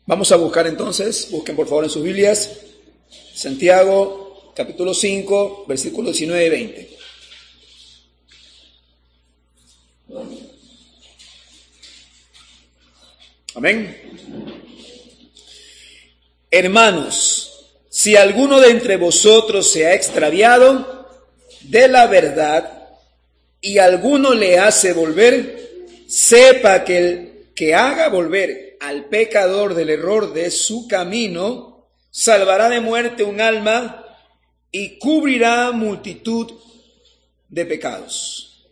Vamos a buscar entonces, busquen por favor en sus Biblias, Santiago capítulo 5, versículos 19 y 20. Amén. Hermanos, si alguno de entre vosotros se ha extraviado de la verdad y alguno le hace volver, sepa que el que haga volver al pecador del error de su camino, salvará de muerte un alma y cubrirá multitud de pecados.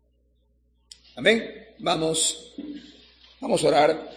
Amén. Vamos a orar.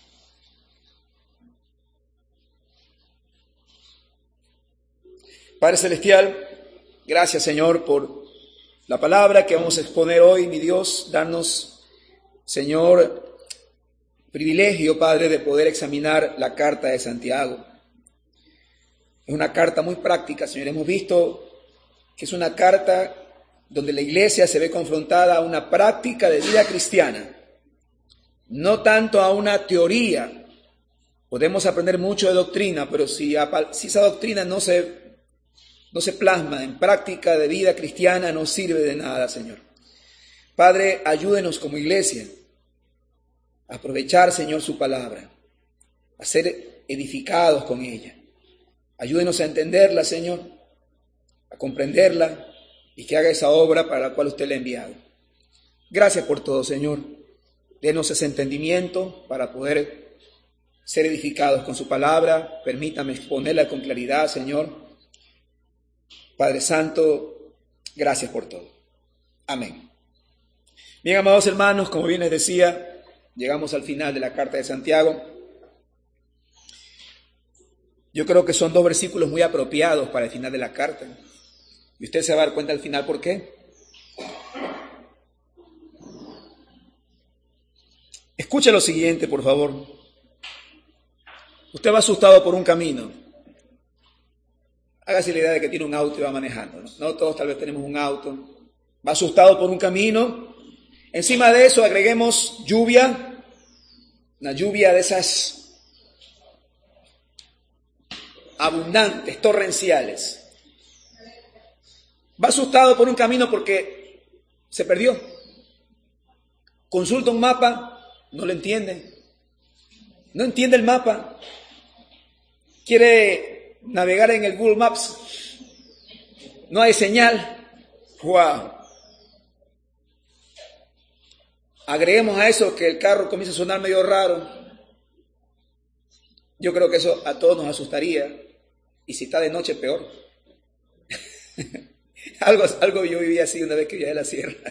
Padre Celestial, gracias Señor por la palabra que vamos a exponer hoy, mi Dios. Danos, Señor, privilegio, Padre, de poder examinar la carta de Santiago. Es una carta muy práctica, Señor. Hemos visto que es una carta donde la iglesia se ve confrontada a una práctica de vida cristiana, no tanto a una teoría. Podemos aprender mucho de doctrina, pero si esa doctrina no se plasma en práctica de vida cristiana, no sirve de nada, Señor. Padre, ayúdenos como iglesia a aprovechar, Señor, su palabra, a ser edificados con ella. Ayúdenos a entenderla, Señor, a comprenderla y que haga esa obra para la cual usted la ha enviado. Gracias por todo, Señor. Denos ese entendimiento para poder ser edificados con su palabra. Permítame exponerla con claridad, Señor. Padre Santo, gracias por todo. Amén. Bien, amados hermanos, como bien les decía, llegamos al final de la carta de Santiago. Yo creo que son dos versículos muy apropiados para el final de la carta. Y usted se va a dar cuenta al final por qué. Escuche lo siguiente, por favor. Usted va asustado por un camino. Hágase la idea de que tiene un auto y va manejando, ¿no? No todos tal vez tenemos un auto. Va asustado por un camino. Encima de eso agreguemos lluvia. Una lluvia de esas abundantes, torrenciales. Va asustado por un camino porque se perdió. Consulta un mapa, no lo entiende. No entiende el mapa. Quiere navegar en el Google Maps. No hay señal. ¡Wow! Agreguemos a eso que el carro comienza a sonar medio raro. Yo creo que eso a todos nos asustaría. Y si está de noche, peor. Algo yo viví así una vez que viajé a la sierra.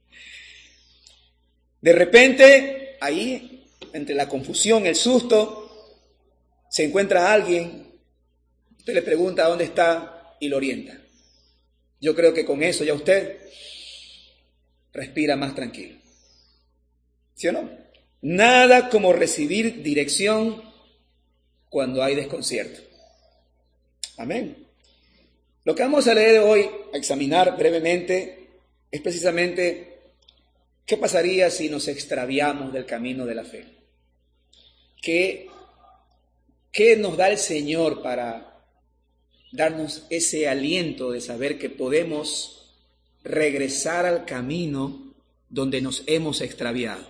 De repente, ahí, entre la confusión, el susto, se encuentra alguien. Usted le pregunta dónde está y lo orienta. Yo creo que con eso ya usted respira más tranquilo. ¿Sí o no? Nada como recibir dirección cuando hay desconcierto. Amén. Lo que vamos a leer hoy, a examinar brevemente, es precisamente qué pasaría si nos extraviamos del camino de la fe. ¿Qué nos da el Señor para darnos ese aliento de saber que podemos regresar al camino donde nos hemos extraviado?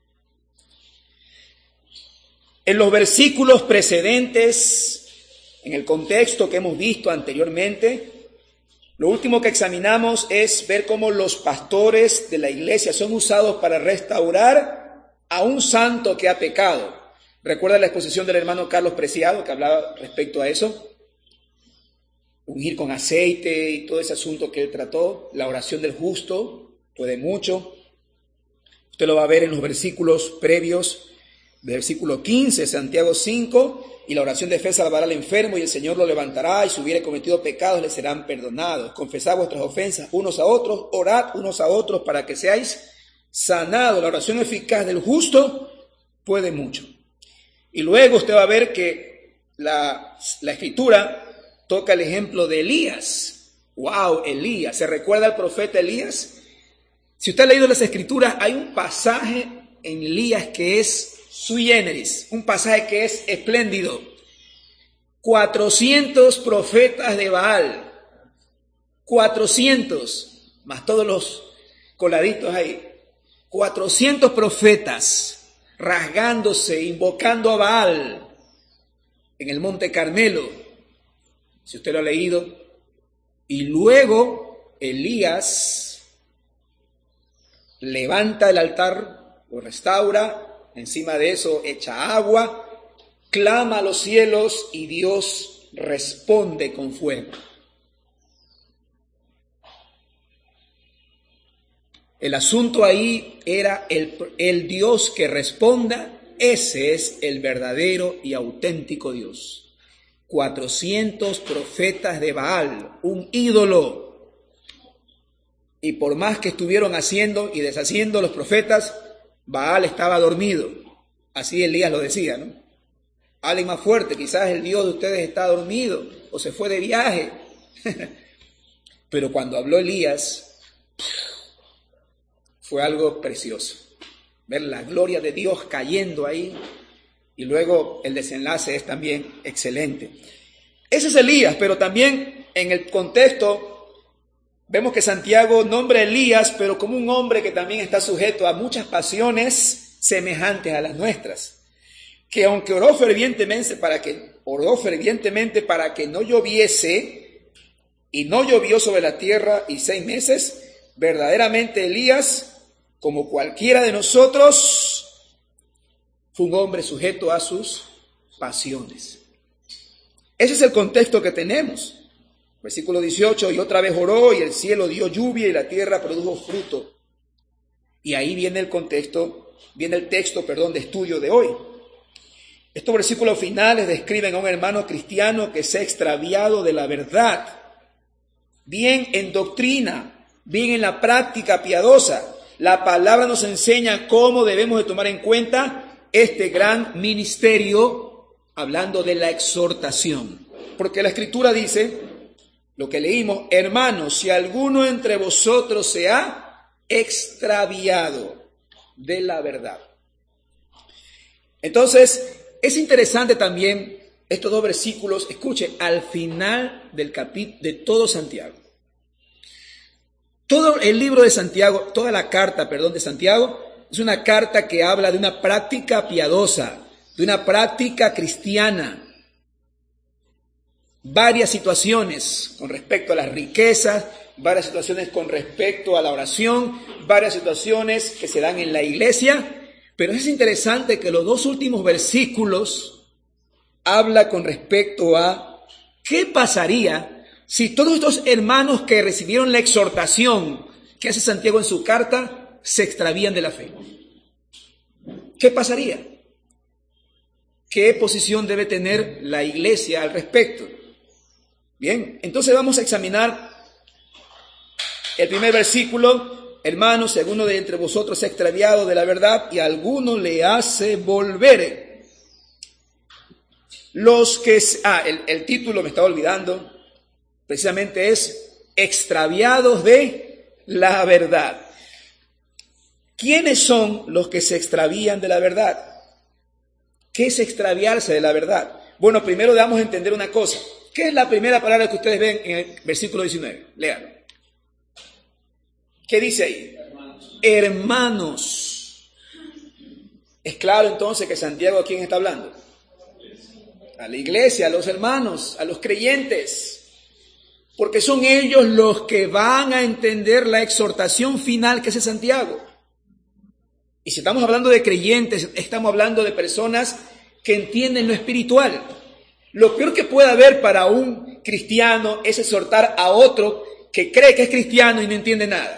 En los versículos precedentes, en el contexto que hemos visto anteriormente, lo último que examinamos es ver cómo los pastores de la iglesia son usados para restaurar a un santo que ha pecado. ¿Recuerda la exposición del hermano Carlos Preciado que hablaba respecto a eso? Ungir con aceite y todo ese asunto que él trató. La oración del justo puede mucho. Usted lo va a ver en los versículos previos, versículo 15, Santiago 5, y la oración de fe salvará al enfermo y el Señor lo levantará, y si hubiere cometido pecados le serán perdonados. Confesad vuestras ofensas unos a otros, orad unos a otros para que seáis sanados. La oración eficaz del justo puede mucho. Y luego usted va a ver que la Escritura toca el ejemplo de Elías. ¡Wow! Elías. ¿Se recuerda al profeta Elías? Si usted ha leído las Escrituras, hay un pasaje en Elías que es sui generis, un pasaje que es espléndido. 400 profetas de Baal, 400, más todos los coladitos ahí, 400 profetas rasgándose, invocando a Baal en el Monte Carmelo, si usted lo ha leído, y luego Elías levanta el altar, lo restaura, encima de eso echa agua, clama a los cielos y Dios responde con fuego. El asunto ahí era el Dios que responda. Ese es el verdadero y auténtico Dios. 400 profetas de Baal, un ídolo. Y por más que estuvieron haciendo y deshaciendo los profetas, Baal estaba dormido. Así Elías lo decía, ¿no? Alguien más fuerte, quizás el Dios de ustedes está dormido o se fue de viaje. Pero cuando habló Elías, fue algo precioso. Ver la gloria de Dios cayendo ahí y luego el desenlace es también excelente. Ese es Elías, pero también en el contexto vemos que Santiago nombra a Elías, pero como un hombre que también está sujeto a muchas pasiones semejantes a las nuestras. Que aunque oró fervientemente para que no lloviese, y no llovió sobre la tierra y 6 meses, verdaderamente Elías, como cualquiera de nosotros, fue un hombre sujeto a sus pasiones. Ese es el contexto que tenemos. Versículo 18, y otra vez oró, y el cielo dio lluvia, y la tierra produjo fruto. Y ahí viene el texto de estudio de hoy. Estos versículos finales describen a un hermano cristiano que se ha extraviado de la verdad, bien en doctrina, bien en la práctica piadosa. La palabra nos enseña cómo debemos de tomar en cuenta este gran ministerio, hablando de la exhortación. Porque la Escritura dice, lo que leímos, hermanos, si alguno entre vosotros se ha extraviado de la verdad. Entonces, es interesante también estos 2 versículos, escuchen, al final del capítulo de todo Santiago. Todo el libro de Santiago, toda la carta, de Santiago, es una carta que habla de una práctica piadosa, de una práctica cristiana. Varias situaciones con respecto a las riquezas, varias situaciones con respecto a la oración, varias situaciones que se dan en la iglesia. Pero es interesante que los 2 últimos versículos habla con respecto a qué pasaría si todos estos hermanos que recibieron la exhortación que hace Santiago en su carta se extravían de la fe. ¿Qué pasaría? ¿Qué posición debe tener la iglesia al respecto? Bien, entonces vamos a examinar el primer versículo. Hermanos, si alguno de entre vosotros se ha extraviado de la verdad y alguno le hace volver. El título me estaba olvidando, precisamente es extraviados de la verdad. ¿Quiénes son los que se extravían de la verdad? ¿Qué es extraviarse de la verdad? Bueno, primero debemos entender una cosa. ¿Qué es la primera palabra que ustedes ven en el versículo 19? Léanlo. ¿Qué dice ahí? Hermanos. Es claro entonces que Santiago, ¿a quién está hablando? A la iglesia, a los hermanos, a los creyentes. Porque son ellos los que van a entender la exhortación final que hace Santiago. Y si estamos hablando de creyentes, estamos hablando de personas que entienden lo espiritual. Lo peor que puede haber para un cristiano es exhortar a otro que cree que es cristiano y no entiende nada.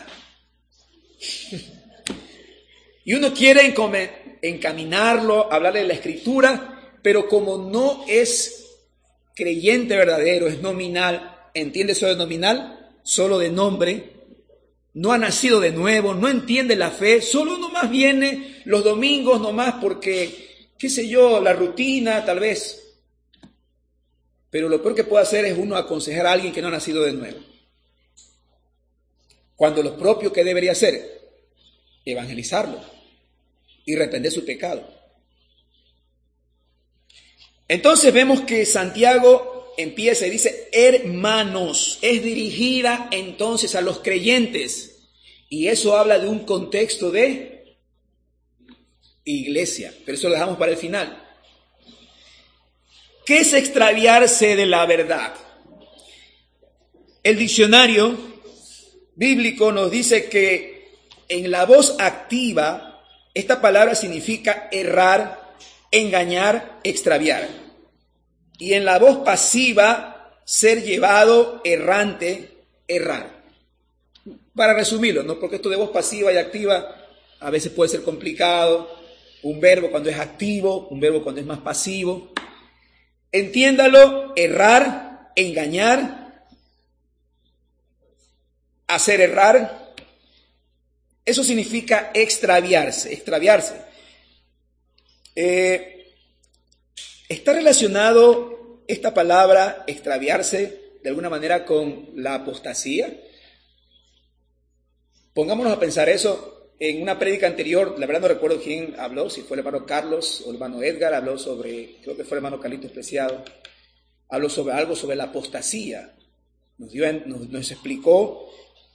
Y uno quiere encaminarlo, hablarle de la Escritura, pero como no es creyente verdadero, es nominal, entiende eso de nominal, solo de nombre, no ha nacido de nuevo, no entiende la fe, solo nomás viene los domingos nomás porque, qué sé yo, la rutina tal vez. Pero lo peor que puede hacer es uno aconsejar a alguien que no ha nacido de nuevo. Cuando lo propio que debería hacer, evangelizarlo y reprender su pecado. Entonces vemos que Santiago empieza y dice, hermanos, es dirigida entonces a los creyentes. Y eso habla de un contexto de iglesia, pero eso lo dejamos para el final. ¿Qué es extraviarse de la verdad? El diccionario bíblico nos dice que en la voz activa, esta palabra significa errar, engañar, extraviar. Y en la voz pasiva, ser llevado, errante, errar. Para resumirlo, ¿no? Porque esto de voz pasiva y activa a veces puede ser complicado. Un verbo cuando es activo, un verbo cuando es más pasivo. Entiéndalo, errar, engañar, hacer errar. Eso significa extraviarse, extraviarse. ¿Está relacionado esta palabra, extraviarse, de alguna manera con la apostasía? Pongámonos a pensar eso. En una prédica anterior, la verdad no recuerdo quién habló, si fue el hermano Carlos o el hermano Edgar, habló sobre, creo que fue el hermano Carlitos Preciado, habló sobre algo sobre la apostasía. Nos explicó,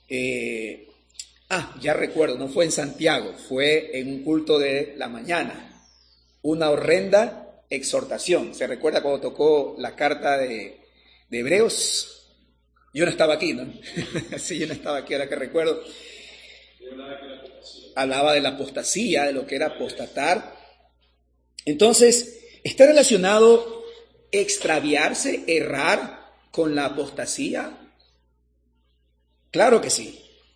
ya recuerdo, no fue en Santiago, fue en un culto de la mañana, una horrenda exhortación. ¿Se recuerda cuando tocó la carta de Hebreos? Yo no estaba aquí, ¿no? Sí, yo no estaba aquí, ahora que recuerdo. Hablaba de la apostasía, de lo que era apostatar. Entonces, ¿está relacionado extraviarse, errar con la apostasía? Claro que sí.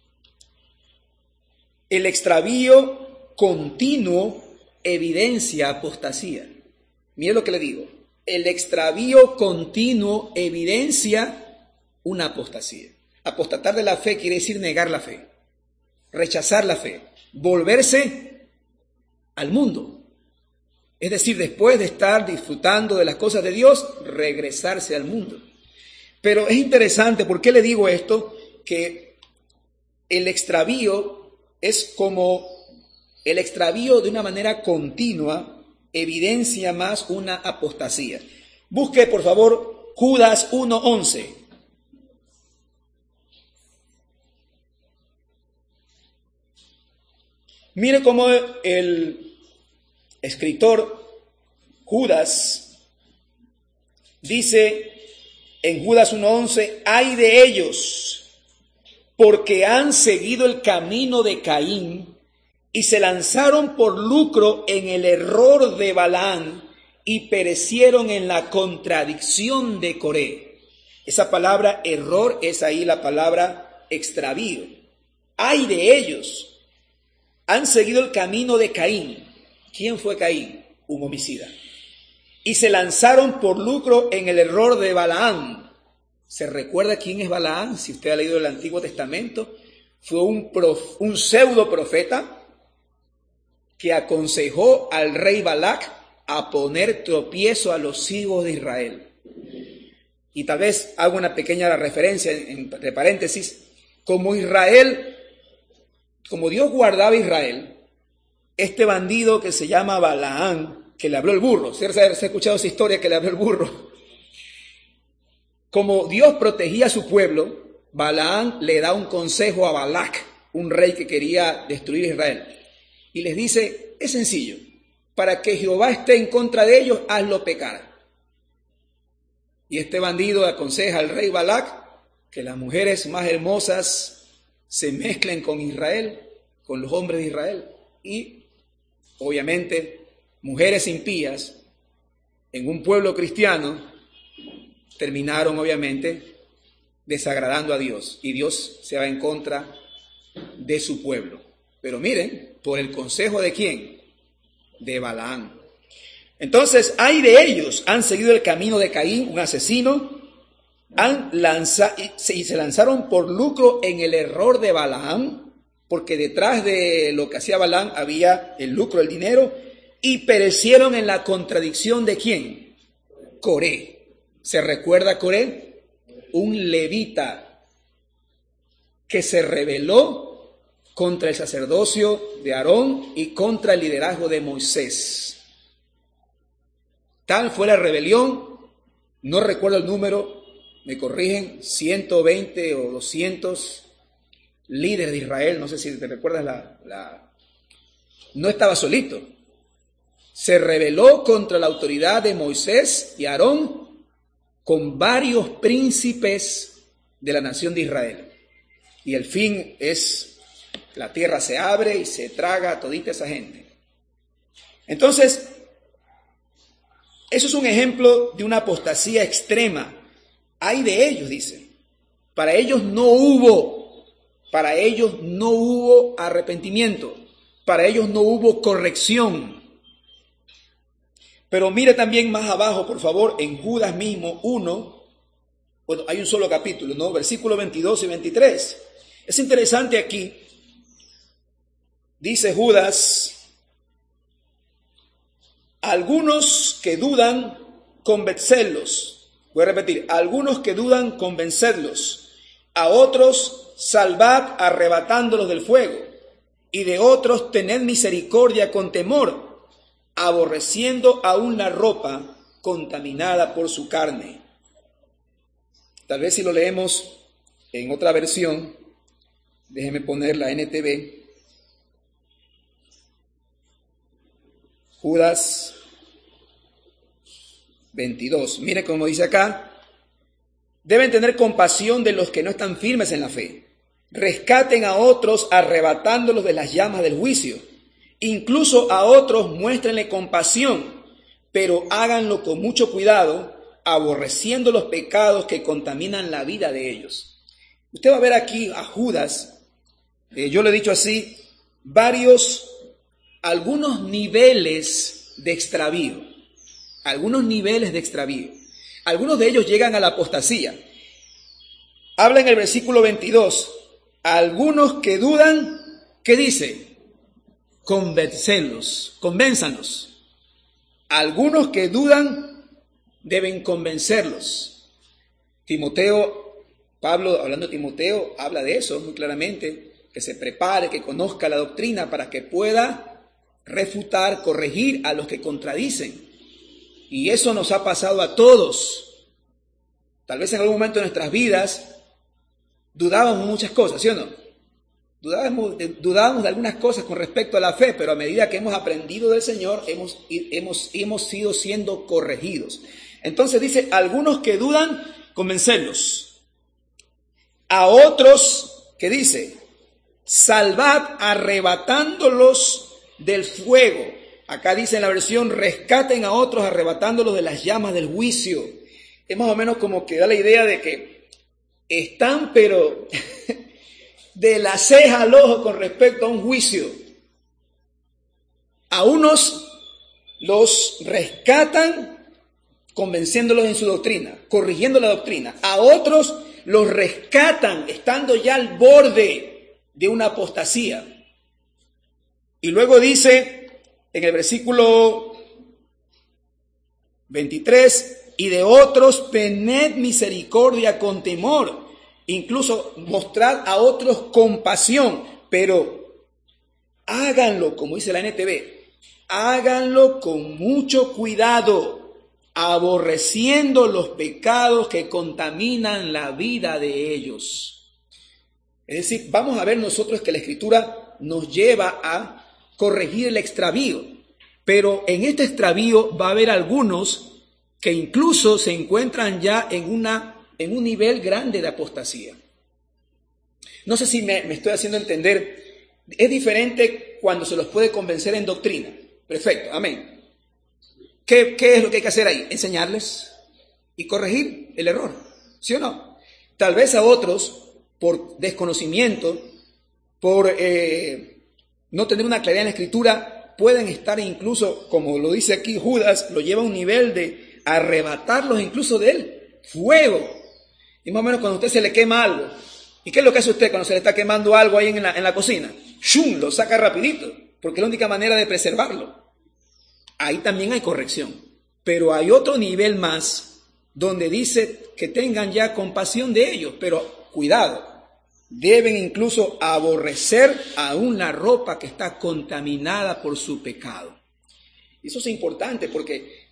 El extravío continuo evidencia apostasía. Mire lo que le digo. El extravío continuo evidencia una apostasía. Apostatar de la fe quiere decir negar la fe, rechazar la fe, volverse al mundo. Es decir, después de estar disfrutando de las cosas de Dios, regresarse al mundo. Pero es interesante, ¿por qué le digo esto? Que el extravío es como el extravío de una manera continua, evidencia más una apostasía. Busque, por favor, Judas 1:11. Mire cómo el escritor Judas dice en Judas 1:11, ¡ay de ellos! Porque han seguido el camino de Caín y se lanzaron por lucro en el error de Balaam y perecieron en la contradicción de Coré. Esa palabra error es ahí la palabra extravío. ¡Ay de ellos! Han seguido el camino de Caín. ¿Quién fue Caín? Un homicida. Y se lanzaron por lucro en el error de Balaam. ¿Se recuerda quién es Balaam? Si usted ha leído el Antiguo Testamento, fue un pseudo profeta que aconsejó al rey Balac a poner tropiezo a los hijos de Israel. Y tal vez hago una pequeña referencia entre paréntesis. Como Dios guardaba a Israel, este bandido que se llama Balaam, que le habló el burro, ¿se ha escuchado esa historia que le habló el burro? Como Dios protegía a su pueblo, Balaam le da un consejo a Balac, un rey que quería destruir Israel. Y les dice, es sencillo, para que Jehová esté en contra de ellos, hazlo pecar. Y este bandido aconseja al rey Balac que las mujeres más hermosas se mezclen con Israel, con los hombres de Israel. Y obviamente mujeres impías en un pueblo cristiano terminaron obviamente desagradando a Dios. Y Dios se va en contra de su pueblo. Pero miren, por el consejo de ¿quién? De Balaam. Entonces, hay de ellos, han seguido el camino de Caín, un asesino, y se lanzaron por lucro en el error de Balaam, porque detrás de lo que hacía Balaam había el lucro, el dinero, y perecieron en la contradicción de ¿quién? Coré. ¿Se recuerda Coré? Un levita que se rebeló contra el sacerdocio de Aarón y contra el liderazgo de Moisés. Tal fue la rebelión, no recuerdo el número, me corrigen, 120 o 200 líderes de Israel, no sé si te recuerdas no estaba solito. Se rebeló contra la autoridad de Moisés y Aarón con varios príncipes de la nación de Israel. Y el fin es, la tierra se abre y se traga a todita esa gente. Entonces, eso es un ejemplo de una apostasía extrema. Hay de ellos, dice. Para ellos no hubo arrepentimiento. Para ellos no hubo corrección. Pero mire también más abajo, por favor, en Judas mismo 1, bueno, hay un solo capítulo, ¿no? Versículos 22 y 23. Es interesante aquí. Dice Judas, algunos que dudan, convencerlos. Voy a repetir, algunos que dudan, convencerlos. A otros, salvad arrebatándolos del fuego. Y de otros, tened misericordia con temor, aborreciendo aún la ropa contaminada por su carne. Tal vez si lo leemos en otra versión, déjeme poner la NTV. Judas 22. Mire cómo dice acá. Deben tener compasión de los que no están firmes en la fe. Rescaten a otros arrebatándolos de las llamas del juicio. Incluso a otros muéstrenle compasión, pero háganlo con mucho cuidado, aborreciendo los pecados que contaminan la vida de ellos. Usted va a ver aquí a Judas, yo le he dicho así, algunos niveles de extravío. Algunos niveles de extravío. Algunos de ellos llegan a la apostasía. Habla en el versículo 22. Algunos que dudan, ¿qué dice? Convénzanos. Algunos que dudan deben convencerlos. Pablo, hablando de Timoteo, habla de eso muy claramente, que se prepare, que conozca la doctrina para que pueda refutar, corregir a los que contradicen. Y eso nos ha pasado a todos. Tal vez en algún momento de nuestras vidas dudábamos muchas cosas, ¿sí o no? Dudábamos de algunas cosas con respecto a la fe, pero a medida que hemos aprendido del Señor, hemos ido siendo corregidos. Entonces dice, algunos que dudan, convencerlos. A otros, ¿qué dice? Salvad arrebatándolos del fuego. Acá dice en la versión, rescaten a otros arrebatándolos de las llamas del juicio. Es más o menos como que da la idea de que están, pero de la ceja al ojo con respecto a un juicio. A unos los rescatan convenciéndolos en su doctrina, corrigiendo la doctrina. A otros los rescatan estando ya al borde de una apostasía. Y luego dice en el versículo 23, y de otros tened misericordia con temor, incluso mostrad a otros compasión, pero háganlo, como dice la NTV, háganlo con mucho cuidado, aborreciendo los pecados que contaminan la vida de ellos. Es decir, vamos a ver nosotros que la Escritura nos lleva a corregir el extravío, pero en este extravío va a haber algunos que incluso se encuentran ya en un nivel grande de apostasía. No sé si me estoy haciendo entender. Es diferente cuando se los puede convencer en doctrina. Perfecto, amén. ¿Qué es lo que hay que hacer ahí? Enseñarles y corregir el error, ¿sí o no? Tal vez a otros, por desconocimiento, por no tener una claridad en la Escritura, pueden estar incluso, como lo dice aquí Judas, lo lleva a un nivel de arrebatarlos incluso del fuego. Y más o menos cuando a usted se le quema algo. ¿Y qué es lo que hace usted cuando se le está quemando algo ahí en la cocina? ¡Shum! Lo saca rapidito, porque es la única manera de preservarlo. Ahí también hay corrección. Pero hay otro nivel más donde dice que tengan ya compasión de ellos, pero cuidado, deben incluso aborrecer aún la ropa que está contaminada por su pecado. Eso es importante porque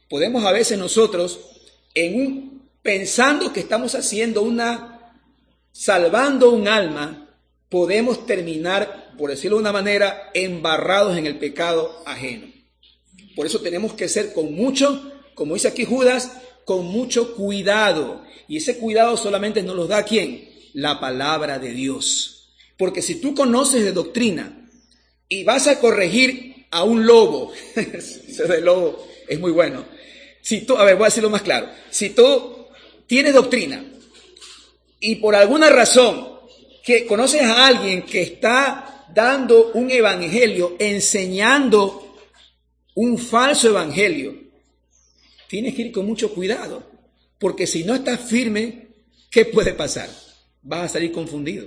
podemos a veces nosotros, pensando que estamos haciendo salvando un alma, podemos terminar, por decirlo de una manera, embarrados en el pecado ajeno. Por eso tenemos que ser con mucho, como dice aquí Judas, con mucho cuidado. Y ese cuidado solamente nos lo da ¿quién? La palabra de Dios. Porque si tú conoces de doctrina y vas a corregir a un lobo, ese de lobo es muy bueno. Voy a decirlo más claro. Si tú tienes doctrina y por alguna razón que conoces a alguien que está dando un evangelio, enseñando un falso evangelio, tienes que ir con mucho cuidado, porque si no estás firme, ¿qué puede pasar? Vas a salir confundido.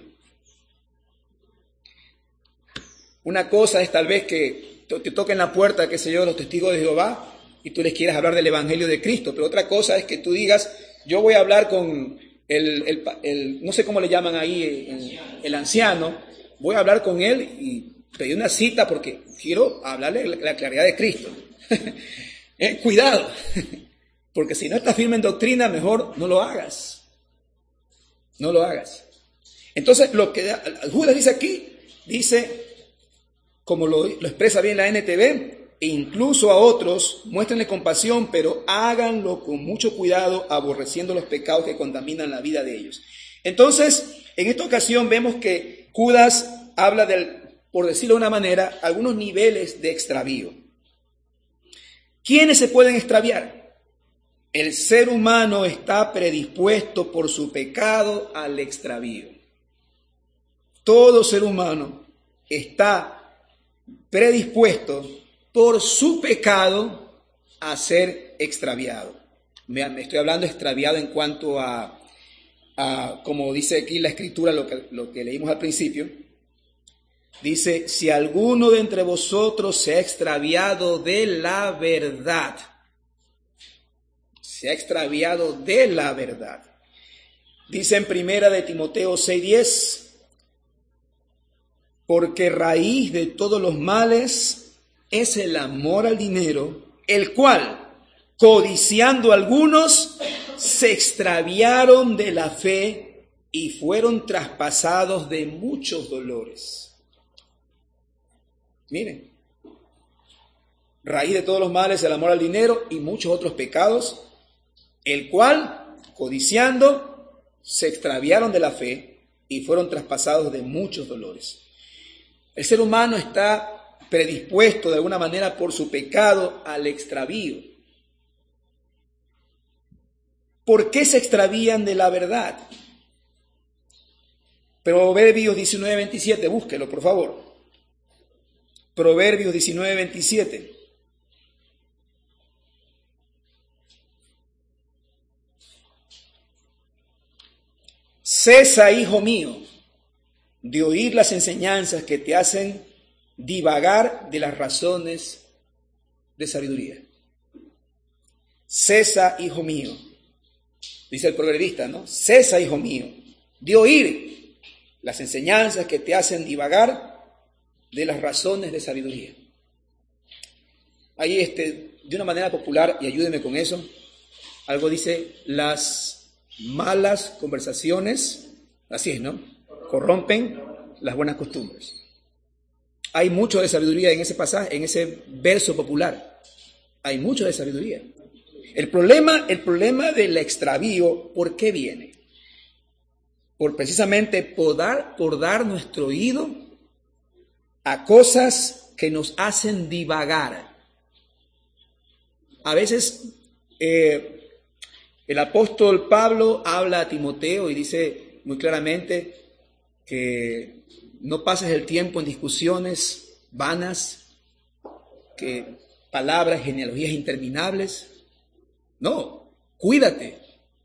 Una cosa es tal vez que te toquen la puerta, qué sé yo, los testigos de Jehová, y tú les quieras hablar del evangelio de Cristo, pero otra cosa es que tú digas, yo voy a hablar con no sé cómo le llaman ahí, el anciano, voy a hablar con él y pedir una cita porque quiero hablarle la claridad de Cristo. Cuidado, porque si no estás firme en doctrina, mejor no lo hagas. No lo hagas. Entonces, lo que Judas dice aquí, dice, como lo expresa bien la NTV, e incluso a otros, muéstrenle compasión, pero háganlo con mucho cuidado, aborreciendo los pecados que contaminan la vida de ellos. Entonces, en esta ocasión vemos que Judas habla por decirlo de una manera, algunos niveles de extravío. ¿Quiénes se pueden extraviar? El ser humano está predispuesto por su pecado al extravío. Todo ser humano está predispuesto por su pecado a ser extraviado. Me estoy hablando de extraviado en cuanto a como dice aquí la Escritura, lo que leímos al principio. Dice, si alguno de entre vosotros se ha extraviado de la verdad, se ha extraviado de la verdad. Dice en primera de Timoteo 6:10, porque raíz de todos los males es el amor al dinero, el cual, codiciando algunos, se extraviaron de la fe y fueron traspasados de muchos dolores. Miren, raíz de todos los males el amor al dinero y muchos otros pecados, el cual, codiciando, se extraviaron de la fe y fueron traspasados de muchos dolores. El ser humano está predispuesto de alguna manera por su pecado al extravío. ¿Por qué se extravían de la verdad? Proverbios 19:27, búsquelo por favor. Proverbios 19:27. Cesa, hijo mío, de oír las enseñanzas que te hacen divagar de las razones de sabiduría. Cesa, hijo mío, dice el proverbista, ¿no? Cesa, hijo mío, de oír las enseñanzas que te hacen divagar de las razones de sabiduría. Ahí de una manera popular, y ayúdeme con eso, algo dice, las malas conversaciones, así es, ¿no? Corrompen las buenas costumbres. Hay mucho de sabiduría en ese pasaje, en ese verso popular. Hay mucho de sabiduría. El problema del extravío, ¿por qué viene? Por precisamente por dar nuestro oído a cosas que nos hacen divagar. A veces el apóstol Pablo habla a Timoteo y dice muy claramente que no pases el tiempo en discusiones vanas, que palabras, genealogías interminables. No, cuídate.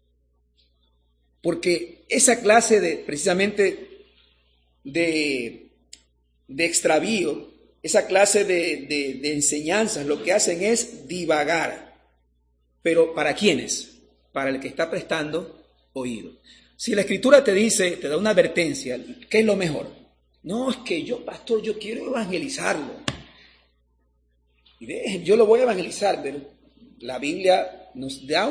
Porque esa clase precisamente de extravío, esa clase de enseñanzas, lo que hacen es divagar. Pero ¿para quiénes? Para el que está prestando oído. Si la Escritura te dice, te da una advertencia, ¿qué es lo mejor? No, es que yo, pastor, yo quiero evangelizarlo. Y yo lo voy a evangelizar, pero la Biblia nos da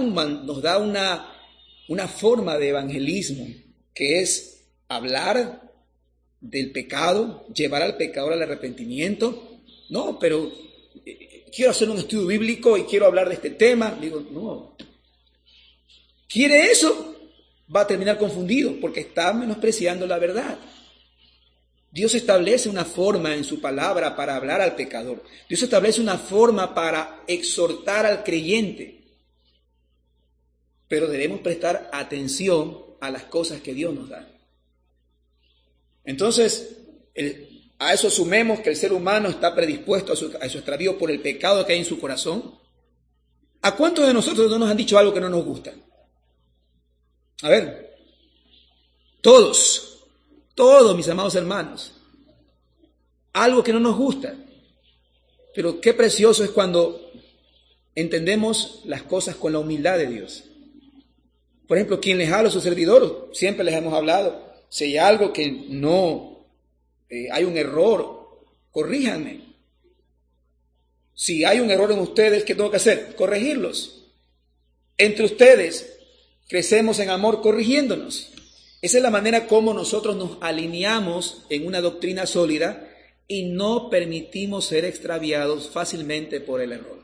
una forma de evangelismo, que es hablar del pecado, llevar al pecador al arrepentimiento. No, pero quiero hacer un estudio bíblico y quiero hablar de este tema. Digo, no. ¿Quiere eso? Va a terminar confundido porque está menospreciando la verdad. Dios establece una forma en su palabra para hablar al pecador. Dios establece una forma para exhortar al creyente. Pero debemos prestar atención a las cosas que Dios nos da. Entonces, a eso sumemos que el ser humano está predispuesto a su extravío por el pecado que hay en su corazón. ¿A cuántos de nosotros no nos han dicho algo que no nos gusta? A ver, todos, mis amados hermanos, algo que no nos gusta. Pero qué precioso es cuando entendemos las cosas con la humildad de Dios. Por ejemplo, quien les habla a su servidor, siempre les hemos hablado, si hay algo que no, hay un error, corríjanme. Si hay un error en ustedes, ¿qué tengo que hacer? Corregirlos. Entre ustedes crecemos en amor corrigiéndonos. Esa es la manera como nosotros nos alineamos en una doctrina sólida y no permitimos ser extraviados fácilmente por el error.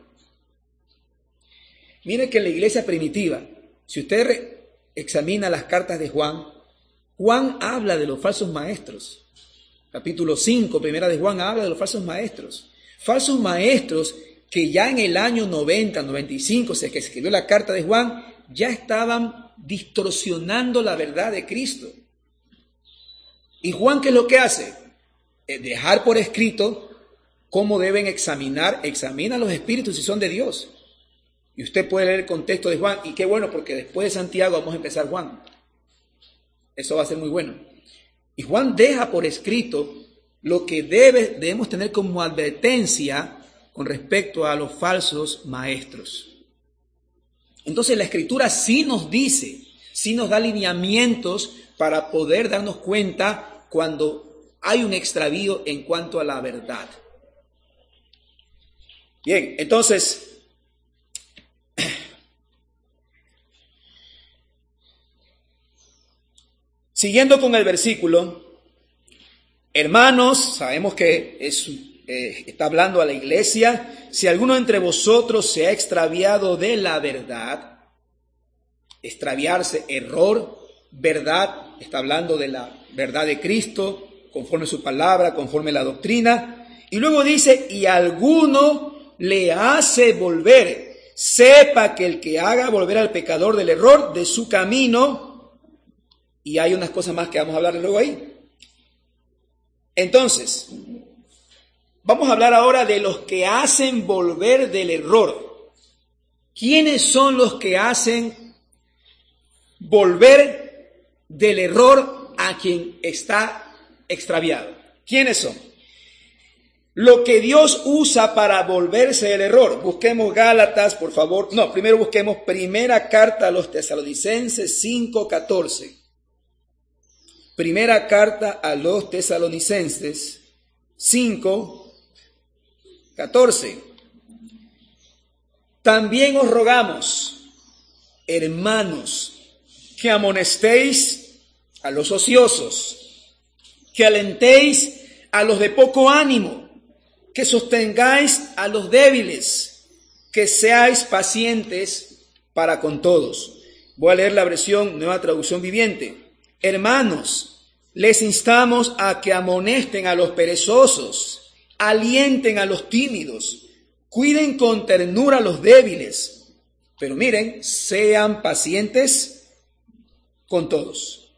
Mire que en la iglesia primitiva, si usted examina las cartas de Juan, Juan habla de los falsos maestros. Capítulo 5, primera de Juan, habla de los falsos maestros. Falsos maestros que ya en el año 90, 95, que se escribió la carta de Juan, ya estaban distorsionando la verdad de Cristo. ¿Y Juan qué es lo que hace? Dejar por escrito cómo deben examina los espíritus si son de Dios. Y usted puede leer el contexto de Juan, y qué bueno, porque después de Santiago vamos a empezar Juan. Eso va a ser muy bueno. Y Juan deja por escrito lo que debemos tener como advertencia con respecto a los falsos maestros. Entonces la Escritura sí nos dice, sí nos da lineamientos para poder darnos cuenta cuando hay un extravío en cuanto a la verdad. Bien, entonces, siguiendo con el versículo, hermanos, sabemos que está hablando a la iglesia. Si alguno entre vosotros se ha extraviado de la verdad, extraviarse, error, verdad, está hablando de la verdad de Cristo, conforme a su palabra, conforme a la doctrina. Y luego dice, y alguno le hace volver, sepa que el que haga volver al pecador del error de su camino, y hay unas cosas más que vamos a hablar luego ahí. Entonces, vamos a hablar ahora de los que hacen volver del error. ¿Quiénes son los que hacen volver del error a quien está extraviado? ¿Quiénes son? Lo que Dios usa para volverse del error. Busquemos Gálatas, por favor. No, primero busquemos primera carta a los Tesalonicenses 5:14. Primera carta a los Tesalonicenses 5:14. También os rogamos, hermanos, que amonestéis a los ociosos, que alentéis a los de poco ánimo, que sostengáis a los débiles, que seáis pacientes para con todos. Voy a leer la versión Nueva Traducción Viviente. Hermanos, les instamos a que amonesten a los perezosos, alienten a los tímidos, cuiden con ternura a los débiles, pero miren, sean pacientes con todos.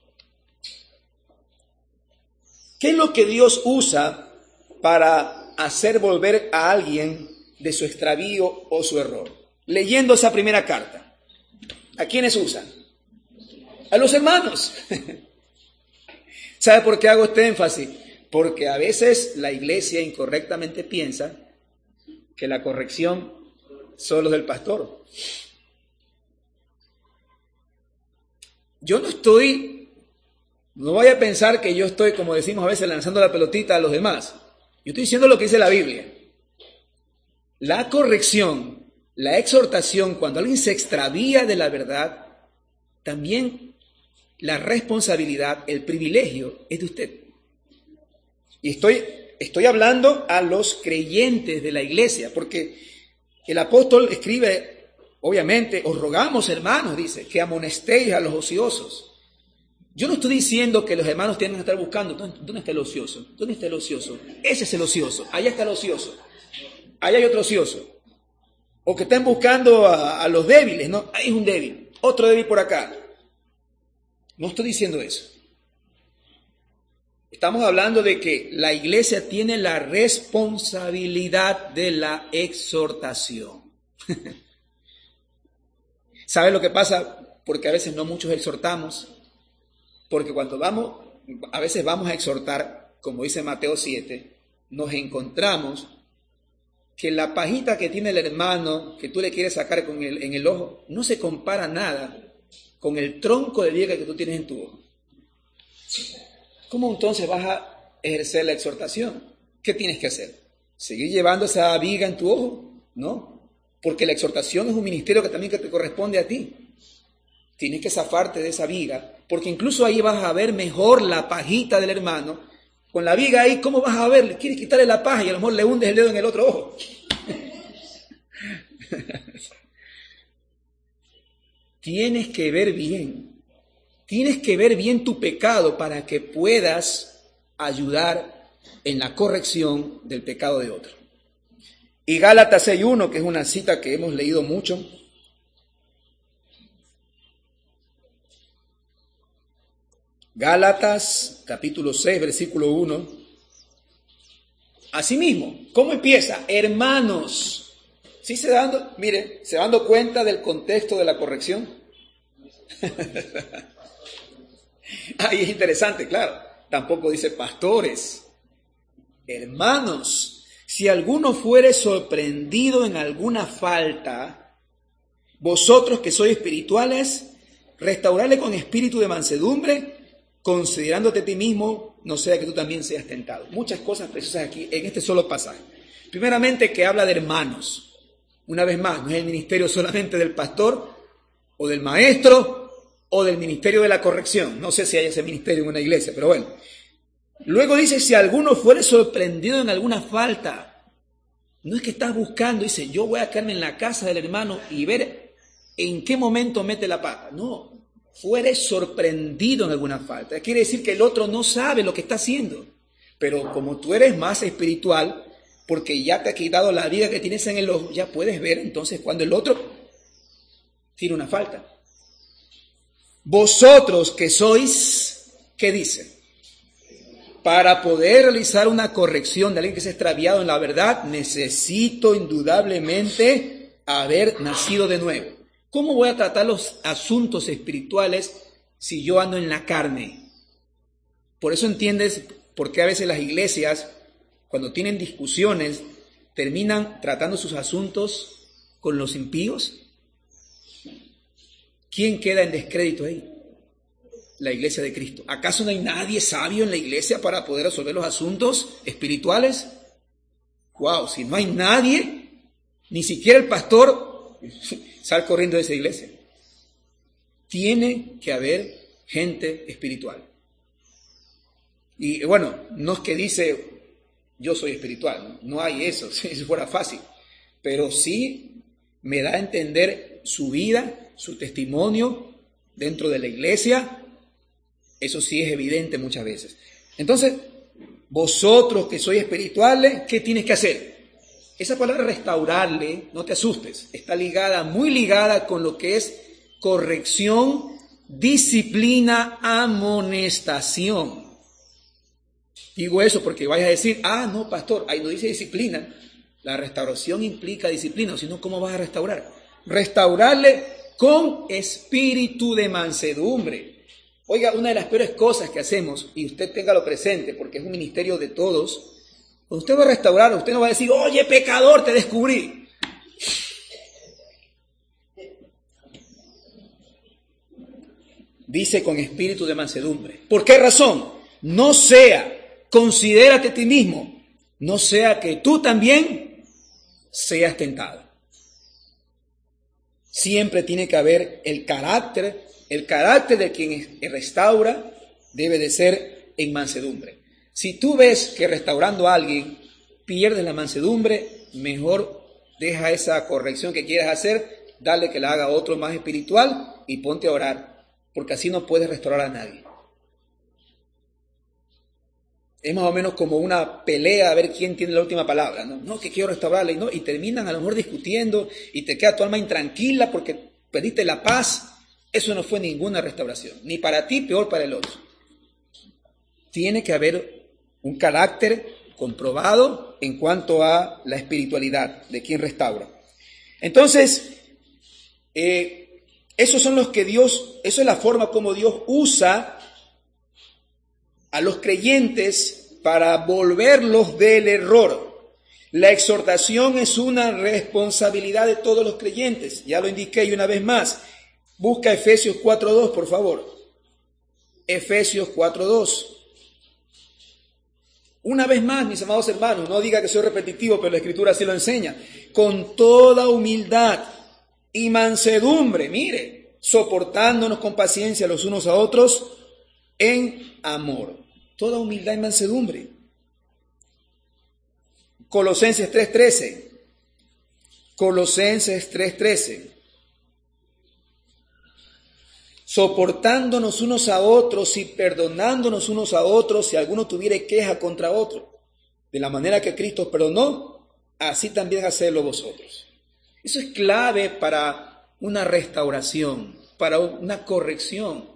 ¿Qué es lo que Dios usa para hacer volver a alguien de su extravío o su error? Leyendo esa primera carta, ¿a quiénes usan? A los hermanos. ¿Sabe por qué hago este énfasis? Porque a veces la iglesia incorrectamente piensa que la corrección solo es del pastor. No vaya a pensar que yo estoy, como decimos a veces, lanzando la pelotita a los demás. Yo estoy diciendo lo que dice la Biblia. La corrección la exhortación, cuando alguien se extravía de la verdad, también la responsabilidad, el privilegio es de usted. Y estoy hablando a los creyentes de la iglesia, porque el apóstol escribe, obviamente, os rogamos, hermanos, dice, que amonestéis a los ociosos. Yo no estoy diciendo que los hermanos tienen que estar buscando, ¿dónde está el ocioso? ¿Dónde está el ocioso? Ese es el ocioso, allá está el ocioso, allá hay otro ocioso. O que estén buscando a los débiles, ¿no? Ahí es un débil, otro débil por acá. No estoy diciendo eso. Estamos hablando de que la iglesia tiene la responsabilidad de la exhortación. ¿Sabe lo que pasa? Porque a veces no muchos exhortamos. Porque cuando a veces vamos a exhortar, como dice Mateo 7, nos encontramos que la pajita que tiene el hermano, que tú le quieres sacar en el ojo, no se compara nada con el tronco de viga que tú tienes en tu ojo. ¿Cómo entonces vas a ejercer la exhortación? ¿Qué tienes que hacer? ¿Seguir llevando esa viga en tu ojo? No, porque la exhortación es un ministerio que también te corresponde a ti. Tienes que zafarte de esa viga, porque incluso ahí vas a ver mejor la pajita del hermano. Con la viga ahí, ¿cómo vas a ver? Quieres quitarle la paja y a lo mejor le hundes el dedo en el otro ojo. Tienes que ver bien. Tienes que ver bien tu pecado para que puedas ayudar en la corrección del pecado de otro. Y Gálatas 6:1, que es una cita que hemos leído mucho. Gálatas, capítulo 6, versículo 1. Asimismo, ¿cómo empieza? Hermanos. ¿Sí se dando cuenta del contexto de la corrección? Ahí es interesante, claro. Tampoco dice pastores. Hermanos, si alguno fuere sorprendido en alguna falta, vosotros que sois espirituales, restaurarle con espíritu de mansedumbre, considerándote a ti mismo, no sea que tú también seas tentado. Muchas cosas preciosas aquí en este solo pasaje. Primeramente, que habla de hermanos. Una vez más, no es el ministerio solamente del pastor o del maestro o del ministerio de la corrección. No sé si hay ese ministerio en una iglesia, pero bueno. Luego dice, si alguno fuere sorprendido en alguna falta, no es que estás buscando, dice, yo voy a quedarme en la casa del hermano y ver en qué momento mete la pata. No, fuere sorprendido en alguna falta. Quiere decir que el otro no sabe lo que está haciendo. Pero como tú eres más espiritual, porque ya te ha quitado la viga que tienes en el ojo, ya puedes ver entonces cuando el otro tiene una falta. Vosotros que sois, ¿qué dice? Para poder realizar una corrección de alguien que se ha extraviado en la verdad, necesito indudablemente haber nacido de nuevo. ¿Cómo voy a tratar los asuntos espirituales si yo ando en la carne? Por eso entiendes por qué a veces las iglesias, cuando tienen discusiones, terminan tratando sus asuntos con los impíos. ¿Quién queda en descrédito ahí? La iglesia de Cristo. ¿Acaso no hay nadie sabio en la iglesia para poder resolver los asuntos espirituales? Wow, si no hay nadie, ni siquiera el pastor, sal corriendo de esa iglesia. Tiene que haber gente espiritual. Y bueno, no es que dice, yo soy espiritual, no hay eso, si fuera fácil. Pero sí me da a entender su vida, su testimonio dentro de la iglesia. Eso sí es evidente muchas veces. Entonces, vosotros que sois espirituales, ¿qué tienes que hacer? Esa palabra restaurarle, no te asustes, está ligada, muy ligada con lo que es corrección, disciplina, amonestación. Digo eso porque vayas a decir, no, pastor, ahí no dice disciplina. La restauración implica disciplina, si no, ¿cómo vas a restaurar? Restaurarle con espíritu de mansedumbre. Oiga, una de las peores cosas que hacemos, y usted téngalo presente, porque es un ministerio de todos, cuando usted va a restaurar, usted no va a decir, oye, pecador, te descubrí. Dice con espíritu de mansedumbre. ¿Por qué razón? No sea, considérate a ti mismo, no sea que tú también seas tentado. Siempre tiene que haber el carácter de quien restaura debe de ser en mansedumbre. Si tú ves que restaurando a alguien pierdes la mansedumbre, mejor deja esa corrección que quieras hacer, dale que la haga otro más espiritual y ponte a orar, porque así no puedes restaurar a nadie. Es más o menos como una pelea a ver quién tiene la última palabra, ¿no? No, que quiero restaurarla, y terminan a lo mejor discutiendo y te queda tu alma intranquila porque perdiste la paz. Eso no fue ninguna restauración, ni para ti, peor para el otro. Tiene que haber un carácter comprobado en cuanto a la espiritualidad de quien restaura. Entonces, esos son los que eso es la forma como Dios usa a los creyentes para volverlos del error. La exhortación es una responsabilidad de todos los creyentes. Ya lo indiqué y una vez más. Busca Efesios 4:2, por favor. Efesios 4:2. Una vez más, mis amados hermanos, no diga que soy repetitivo, pero la Escritura así lo enseña. Con toda humildad y mansedumbre, mire, soportándonos con paciencia los unos a otros en amor. Toda humildad y mansedumbre. Colosenses 3:13. Colosenses 3:13. Soportándonos unos a otros y perdonándonos unos a otros si alguno tuviere queja contra otro. De la manera que Cristo os perdonó, así también hacedlo vosotros. Eso es clave para una restauración, para una corrección.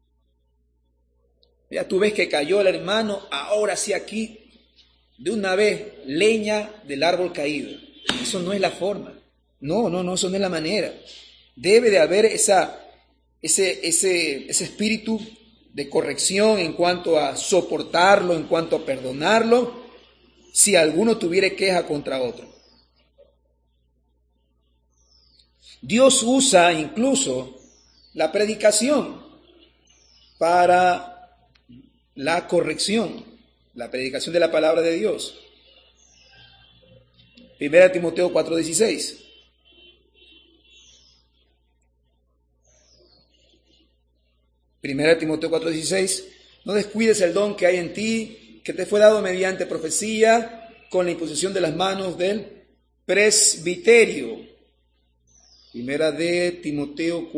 Ya tú ves que cayó el hermano, ahora sí aquí, de una vez, leña del árbol caído. Eso no es la forma. No, eso no es la manera. Debe de haber ese espíritu de corrección en cuanto a soportarlo, en cuanto a perdonarlo, si alguno tuviere queja contra otro. Dios usa incluso la predicación para la corrección, la predicación de la palabra de Dios. 1 Timoteo 4:16. Primera Timoteo 4:16, no descuides el don que hay en ti, que te fue dado mediante profecía, con la imposición de las manos del presbiterio. Primera de Timoteo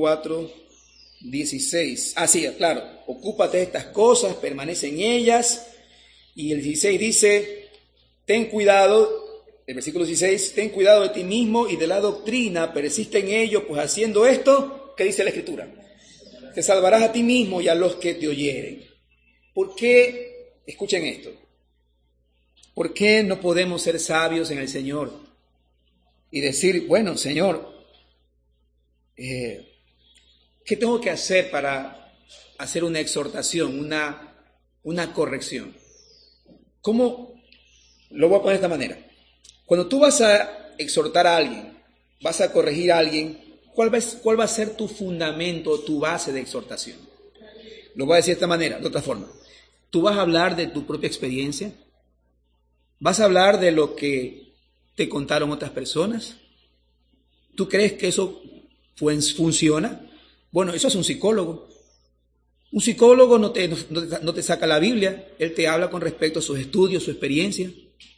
4:16. Sí, claro, ocúpate de estas cosas, permanece en ellas. Y el 16 dice, ten cuidado, el versículo 16, ten cuidado de ti mismo y de la doctrina, persiste en ello, pues haciendo esto, ¿qué dice la Escritura? Te salvarás a ti mismo y a los que te oyeren. ¿Por qué? Escuchen esto. ¿Por qué no podemos ser sabios en el Señor y decir, bueno, Señor, ¿qué tengo que hacer para hacer una exhortación, una corrección? ¿Cómo? Lo voy a poner de esta manera. Cuando tú vas a exhortar a alguien, vas a corregir a alguien, ¿cuál va a ser tu fundamento, tu base de exhortación? Lo voy a decir de esta manera, de otra forma. ¿Tú vas a hablar de tu propia experiencia? ¿Vas a hablar de lo que te contaron otras personas? ¿Tú crees que eso funciona? Bueno, eso es un psicólogo. Un psicólogo no te saca la Biblia, él te habla con respecto a sus estudios, su experiencia.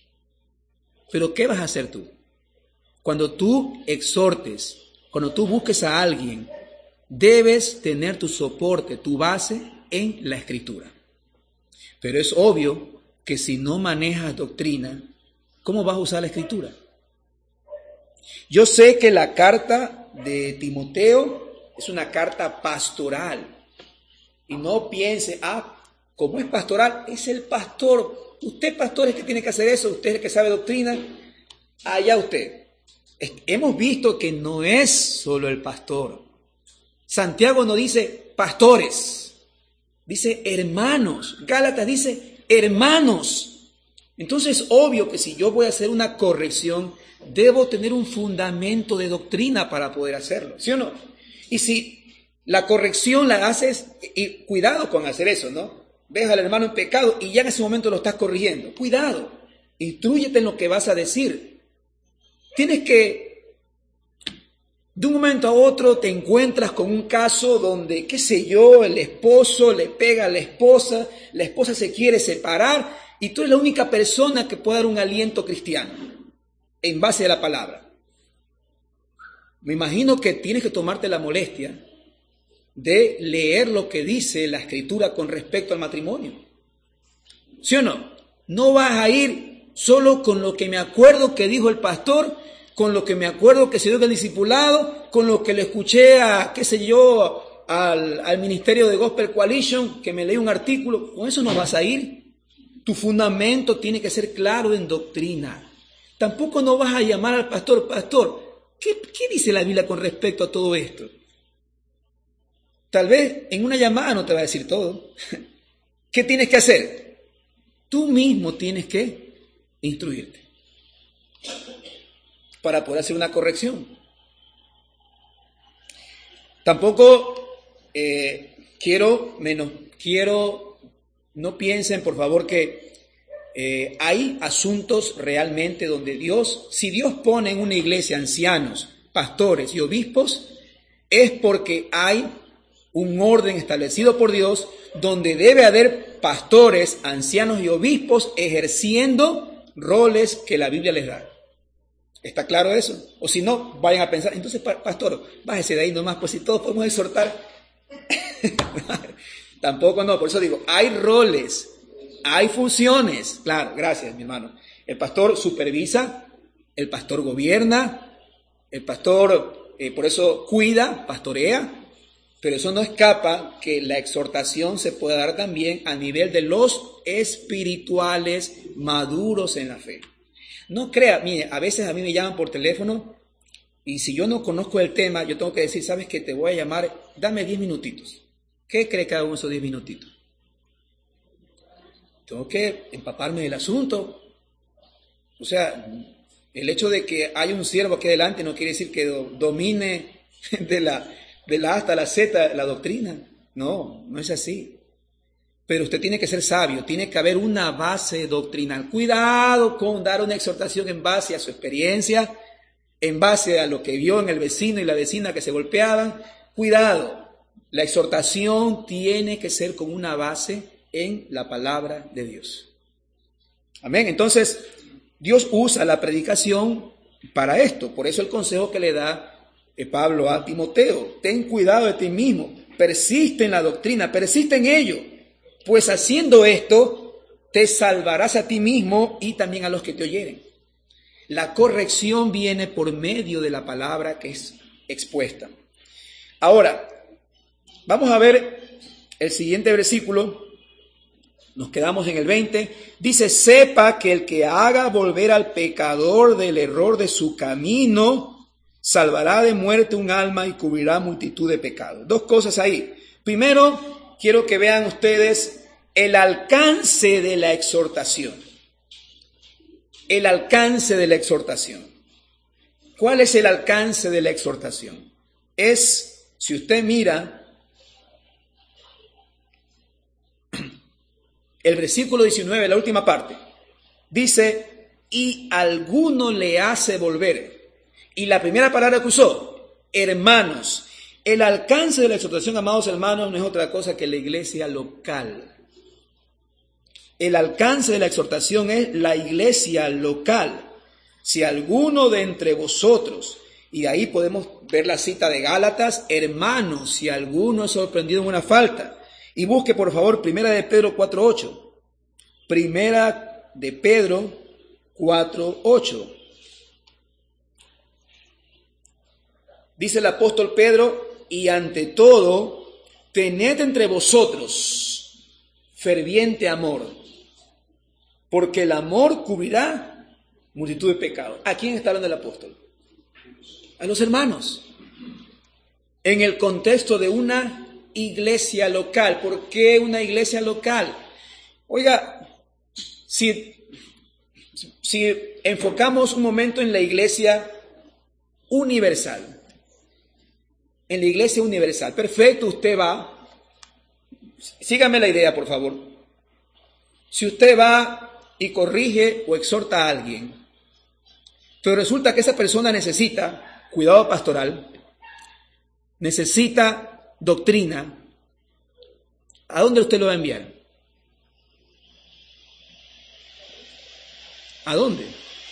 Pero ¿qué vas a hacer tú? Cuando tú exhortes, cuando tú busques a alguien, debes tener tu soporte, tu base en la Escritura. Pero es obvio que si no manejas doctrina, ¿cómo vas a usar la Escritura? Yo sé que la carta de Timoteo es una carta pastoral. Y no piense, como es pastoral, es el pastor. Usted, pastor, es que tiene que hacer eso. Usted es el que sabe doctrina. Allá usted. Hemos visto que no es solo el pastor. Santiago no dice pastores, dice hermanos. Gálatas dice hermanos. Entonces es obvio que si yo voy a hacer una corrección, debo tener un fundamento de doctrina para poder hacerlo, ¿sí o no? Y si la corrección la haces, y cuidado con hacer eso, ¿no? Ves al hermano en pecado y ya en ese momento lo estás corrigiendo. Cuidado, instrúyete en lo que vas a decir. Tienes que De un momento a otro te encuentras con un caso donde, qué sé yo, el esposo le pega a la esposa se quiere separar y tú eres la única persona que puede dar un aliento cristiano en base a la palabra. Me imagino que tienes que tomarte la molestia de leer lo que dice la Escritura con respecto al matrimonio. ¿Sí o no? No vas a ir solo con lo que me acuerdo que dijo el pastor, con lo que me acuerdo que se dio del discipulado, con lo que le escuché a, qué sé yo, al ministerio de Gospel Coalition, que me leí un artículo. Con eso no vas a ir. Tu fundamento tiene que ser claro en doctrina. Tampoco no vas a llamar al pastor, ¿qué dice la Biblia con respecto a todo esto? Tal vez en una llamada no te va a decir todo. ¿Qué tienes que hacer? Tú mismo tienes que instruirte para poder hacer una corrección. Tampoco no piensen por favor que hay asuntos realmente donde si Dios pone en una iglesia ancianos, pastores y obispos, es porque hay un orden establecido por Dios donde debe haber pastores, ancianos y obispos ejerciendo roles que la Biblia les da. ¿Está claro eso? O si no, vayan a pensar, entonces pastor, bájese de ahí nomás, pues si todos podemos exhortar. Tampoco no, por eso digo, hay roles, hay funciones. Claro, gracias mi hermano. El pastor supervisa, el pastor gobierna, el pastor por eso cuida, pastorea, pero eso no escapa que la exhortación se pueda dar también a nivel de los espirituales maduros en la fe. No crea, mire, a veces a mí me llaman por teléfono y si yo no conozco el tema, yo tengo que decir, ¿sabes qué? Te voy a llamar, dame 10 minutitos. ¿Qué cree que hago en esos 10 minutitos? Tengo que empaparme del asunto. O sea, el hecho de que haya un siervo aquí adelante no quiere decir que domine de la A hasta la Z la doctrina. No, no es así. Pero usted tiene que ser sabio, tiene que haber una base doctrinal. Cuidado con dar una exhortación en base a su experiencia, en base a lo que vio en el vecino y la vecina que se golpeaban. Cuidado, la exhortación tiene que ser con una base en la palabra de Dios. Amén. Entonces, Dios usa la predicación para esto. Por eso el consejo que le da Pablo a Timoteo: ten cuidado de ti mismo, persiste en la doctrina, persiste en ello, pues haciendo esto te salvarás a ti mismo y también a los que te oyeren. La corrección viene por medio de la palabra que es expuesta. Ahora, vamos a ver el siguiente versículo. Nos quedamos en el 20. Dice: sepa que el que haga volver al pecador del error de su camino, salvará de muerte un alma y cubrirá multitud de pecados. Dos cosas ahí. Primero, quiero que vean ustedes el alcance de la exhortación. El alcance de la exhortación. ¿Cuál es el alcance de la exhortación? Si usted mira el versículo 19, la última parte, dice: y alguno le hace volver. Y la primera palabra que usó, hermanos. El alcance de la exhortación, amados hermanos, no es otra cosa que la iglesia local. El alcance de la exhortación es la iglesia local. Si alguno de entre vosotros, y ahí podemos ver la cita de Gálatas, hermanos, si alguno es sorprendido en una falta. Y busque por favor Primera de Pedro 4:8. Primera de Pedro 4:8. Dice el apóstol Pedro: y ante todo, tened entre vosotros ferviente amor, porque el amor cubrirá multitud de pecados. ¿A quién está hablando el apóstol? A los hermanos. En el contexto de una iglesia local. ¿Por qué una iglesia local? Oiga, si enfocamos un momento en la iglesia universal, en la iglesia universal, perfecto, usted va, sígame la idea por favor, si usted va y corrige o exhorta a alguien, pero resulta que esa persona necesita cuidado pastoral, necesita doctrina, ¿a dónde usted lo va a enviar? ¿A dónde?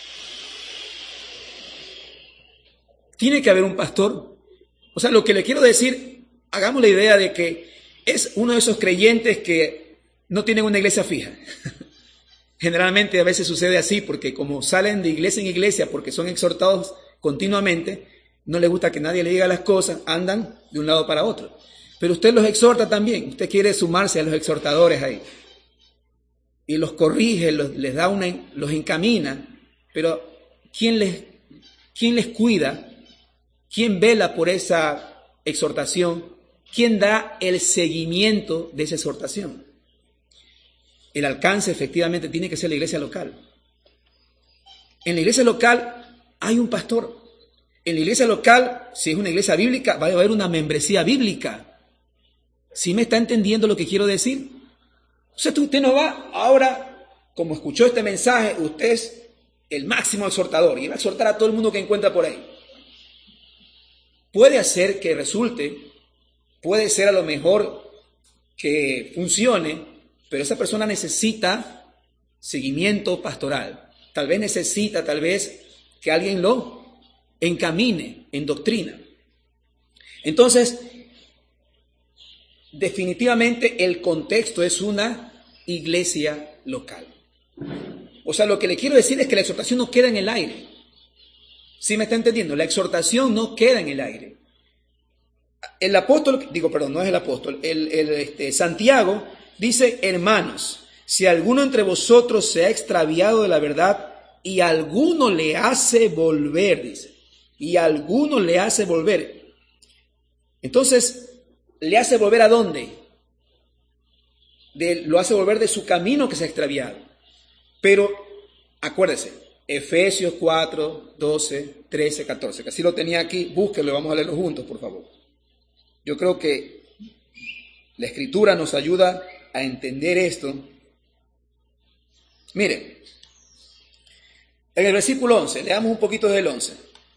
Tiene que haber un pastor. O sea, lo que le quiero decir, hagamos la idea de que es uno de esos creyentes que no tienen una iglesia fija. Generalmente a veces sucede así, porque como salen de iglesia en iglesia, porque son exhortados continuamente, no les gusta que nadie le diga las cosas, andan de un lado para otro. Pero usted los exhorta también, usted quiere sumarse a los exhortadores ahí. Y los corrige, les da los encamina, pero ¿quién les cuida? ¿Quién vela por esa exhortación? ¿Quién da el seguimiento de esa exhortación? El alcance efectivamente tiene que ser la iglesia local. En la iglesia local hay un pastor. En la iglesia local, si es una iglesia bíblica, va a haber una membresía bíblica. ¿Sí me está entendiendo lo que quiero decir? O sea, usted no va ahora, como escuchó este mensaje, usted es el máximo exhortador y va a exhortar a todo el mundo que encuentra por ahí. Puede hacer que resulte, puede ser a lo mejor que funcione, pero esa persona necesita seguimiento pastoral. Tal vez que alguien lo encamine en doctrina. Entonces, definitivamente el contexto es una iglesia local. O sea, lo que le quiero decir es que la exhortación no queda en el aire. ¿Sí me está entendiendo? La exhortación no queda en el aire. El apóstol, no es el apóstol, Santiago dice: hermanos, si alguno entre vosotros se ha extraviado de la verdad y alguno le hace volver, dice, y alguno le hace volver. Entonces, ¿le hace volver a dónde? Lo hace volver de su camino que se ha extraviado. Pero, acuérdese, Efesios 4, 12, 13, 14, que así lo tenía aquí, búsquelo, vamos a leerlo juntos, por favor. Yo creo que la Escritura nos ayuda a entender esto. Miren, en el versículo 11, leamos un poquito del 11.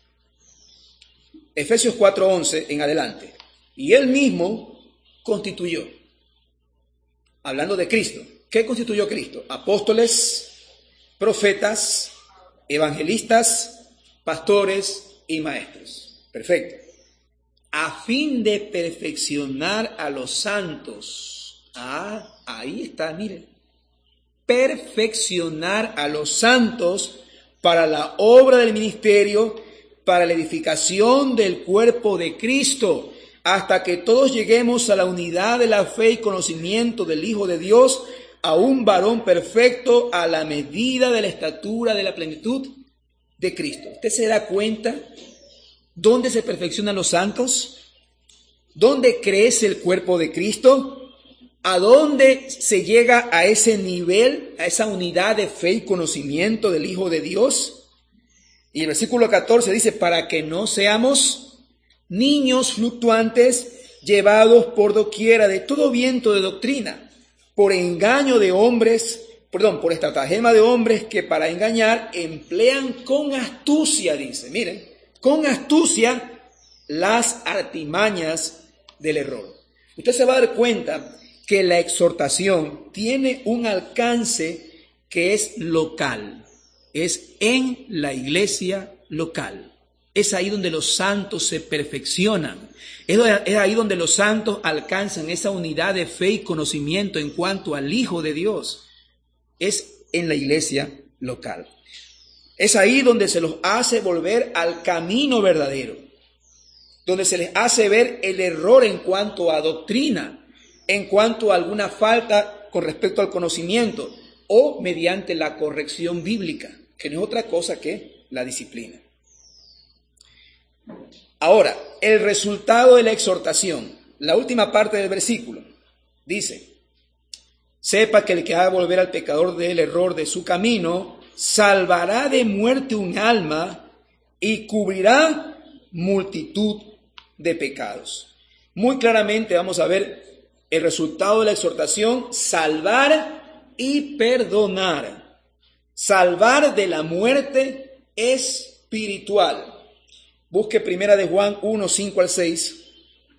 Efesios 4, 11 en adelante. Y él mismo constituyó, hablando de Cristo. ¿Qué constituyó Cristo? Apóstoles, profetas, evangelistas, pastores y maestros. Perfecto. A fin de perfeccionar a los santos. Ahí está, miren. Perfeccionar a los santos para la obra del ministerio, para la edificación del cuerpo de Cristo, hasta que todos lleguemos a la unidad de la fe y conocimiento del Hijo de Dios, a un varón perfecto, a la medida de la estatura de la plenitud de Cristo. ¿Usted se da cuenta dónde se perfeccionan los santos? ¿Dónde crece el cuerpo de Cristo? ¿A dónde se llega a ese nivel, a esa unidad de fe y conocimiento del Hijo de Dios? Y el versículo 14 dice: para que no seamos niños fluctuantes, llevados por doquiera de todo viento de doctrina, por engaño de hombres, por estratagema de hombres que para engañar emplean con astucia, dice, miren, con astucia las artimañas del error. Usted se va a dar cuenta que la exhortación tiene un alcance que es local, es en la iglesia local. Es ahí donde los santos se perfeccionan. Es ahí donde los santos alcanzan esa unidad de fe y conocimiento en cuanto al Hijo de Dios. Es en la iglesia local. Es ahí donde se los hace volver al camino verdadero, donde se les hace ver el error en cuanto a doctrina, en cuanto a alguna falta con respecto al conocimiento o mediante la corrección bíblica, que no es otra cosa que la disciplina. Ahora, el resultado de la exhortación, la última parte del versículo, dice: sepa que el que haga volver al pecador del error de su camino, salvará de muerte un alma y cubrirá multitud de pecados. Muy claramente vamos a ver el resultado de la exhortación: salvar y perdonar. Salvar de la muerte espiritual. Busque 1 de Juan 1, 5 al 6.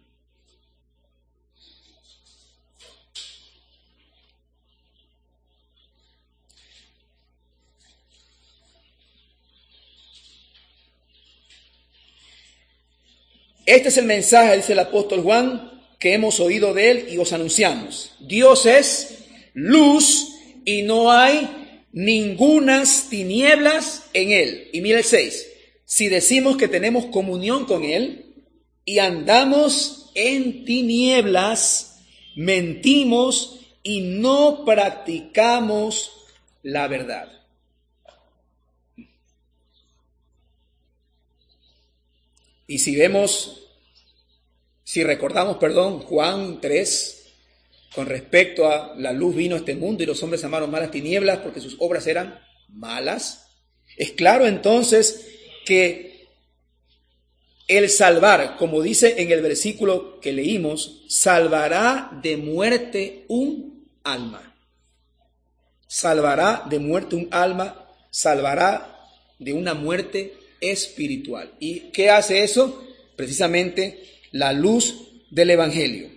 Este es el mensaje, dice el apóstol Juan, que hemos oído de él y os anunciamos. Dios es luz y no hay ningunas tinieblas en él. Y mira el 6. Si decimos que tenemos comunión con él y andamos en tinieblas, mentimos y no practicamos la verdad. Y si recordamos, Juan 3, con respecto a la luz vino a este mundo y los hombres amaron más las tinieblas porque sus obras eran malas, es claro entonces que el salvar, como dice en el versículo que leímos, salvará de muerte un alma. Salvará de muerte un alma, salvará de una muerte espiritual. ¿Y qué hace eso? Precisamente la luz del Evangelio.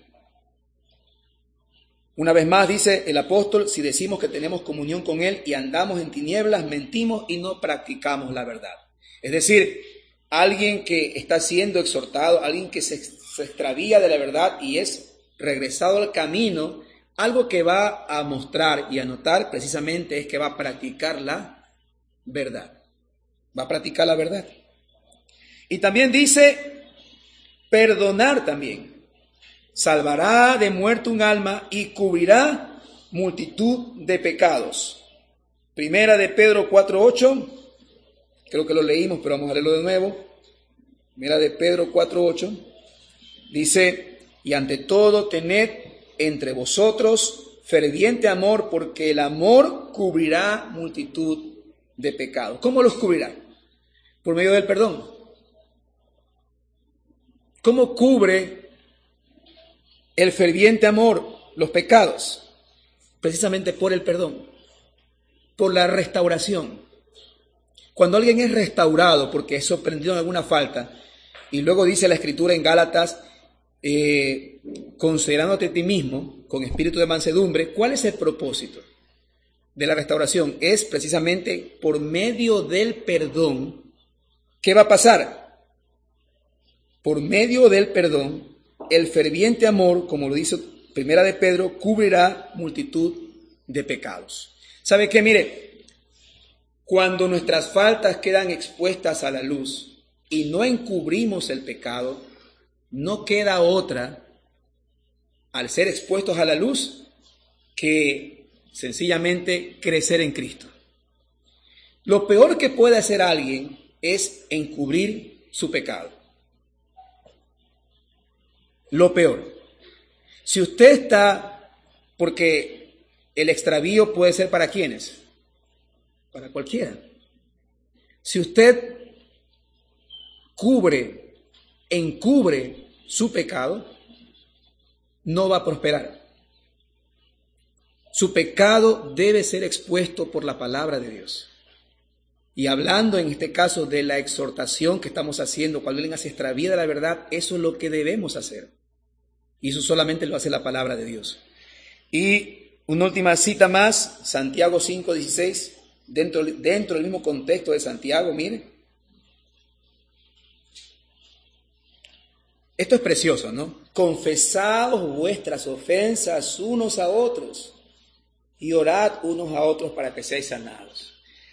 Una vez más dice el apóstol, si decimos que tenemos comunión con él y andamos en tinieblas, mentimos y no practicamos la verdad. Es decir, alguien que está siendo exhortado, alguien que se extravía de la verdad y es regresado al camino, algo que va a mostrar y a notar precisamente es que va a practicar la verdad. Va a practicar la verdad. Y también dice, perdonar también. Salvará de muerte un alma y cubrirá multitud de pecados. Primera de Pedro 4:8, creo que lo leímos, pero vamos a leerlo de nuevo. Primera de Pedro 4:8, dice, y ante todo tened entre vosotros ferviente amor, porque el amor cubrirá multitud de pecados. ¿Cómo los cubrirá? Por medio del perdón. ¿Cómo cubre el ferviente amor los pecados? Precisamente por el perdón, por la restauración. Cuando alguien es restaurado porque es sorprendido en alguna falta, y luego dice la Escritura en Gálatas, considerándote a ti mismo con espíritu de mansedumbre, ¿cuál es el propósito de la restauración? Es precisamente por medio del perdón. ¿Qué va a pasar? Por medio del perdón, el ferviente amor, como lo dice Primera de Pedro, cubrirá multitud de pecados. ¿Sabe qué? Mire, cuando nuestras faltas quedan expuestas a la luz y no encubrimos el pecado, no queda otra, al ser expuestos a la luz, que sencillamente crecer en Cristo. Lo peor que puede hacer alguien es encubrir su pecado. Lo peor. Si usted está, porque el extravío puede ser para ¿quiénes? Para cualquiera. Si usted encubre su pecado, no va a prosperar. Su pecado debe ser expuesto por la palabra de Dios. Y hablando en este caso de la exhortación que estamos haciendo cuando alguien se extravía de la verdad, eso es lo que debemos hacer. Y eso solamente lo hace la palabra de Dios. Y una última cita más, Santiago 5:16, dentro del mismo contexto de Santiago, mire. Esto es precioso, ¿no? Confesaos vuestras ofensas unos a otros y orad unos a otros para que seáis sanados.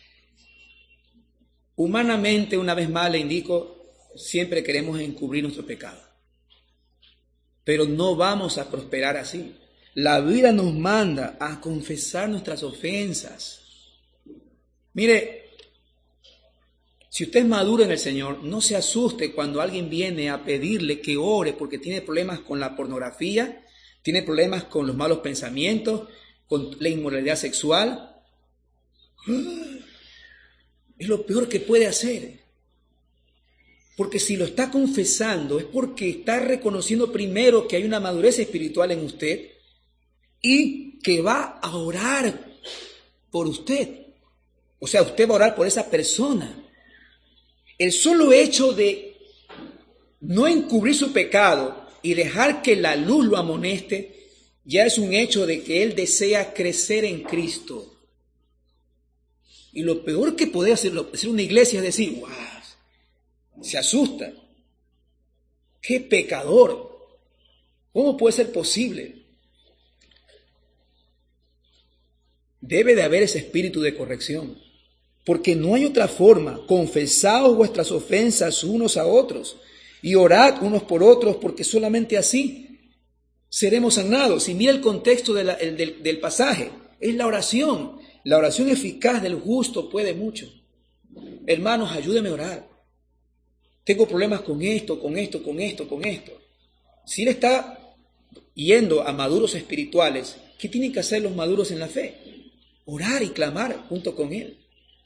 Humanamente, una vez más le indico, siempre queremos encubrir nuestro pecado. Pero no vamos a prosperar así. La vida nos manda a confesar nuestras ofensas. Mire, si usted es maduro en el Señor, no se asuste cuando alguien viene a pedirle que ore porque tiene problemas con la pornografía, tiene problemas con los malos pensamientos, con la inmoralidad sexual. Es lo peor que puede hacer. Porque si lo está confesando es porque está reconociendo primero que hay una madurez espiritual en usted y que va a orar por usted. O sea, usted va a orar por esa persona. El solo hecho de no encubrir su pecado y dejar que la luz lo amoneste, ya es un hecho de que él desea crecer en Cristo. Y lo peor que puede hacer una iglesia es decir, wow, se asusta. ¡Qué pecador! ¿Cómo puede ser posible? Debe de haber ese espíritu de corrección, porque no hay otra forma. Confesaos vuestras ofensas unos a otros y orad unos por otros, porque solamente así seremos sanados. Y mira el contexto del pasaje, es la oración. La oración eficaz del justo puede mucho. Hermanos, ayúdenme a orar. Tengo problemas con esto. Si él está yendo a maduros espirituales, ¿qué tienen que hacer los maduros en la fe? Orar y clamar junto con él.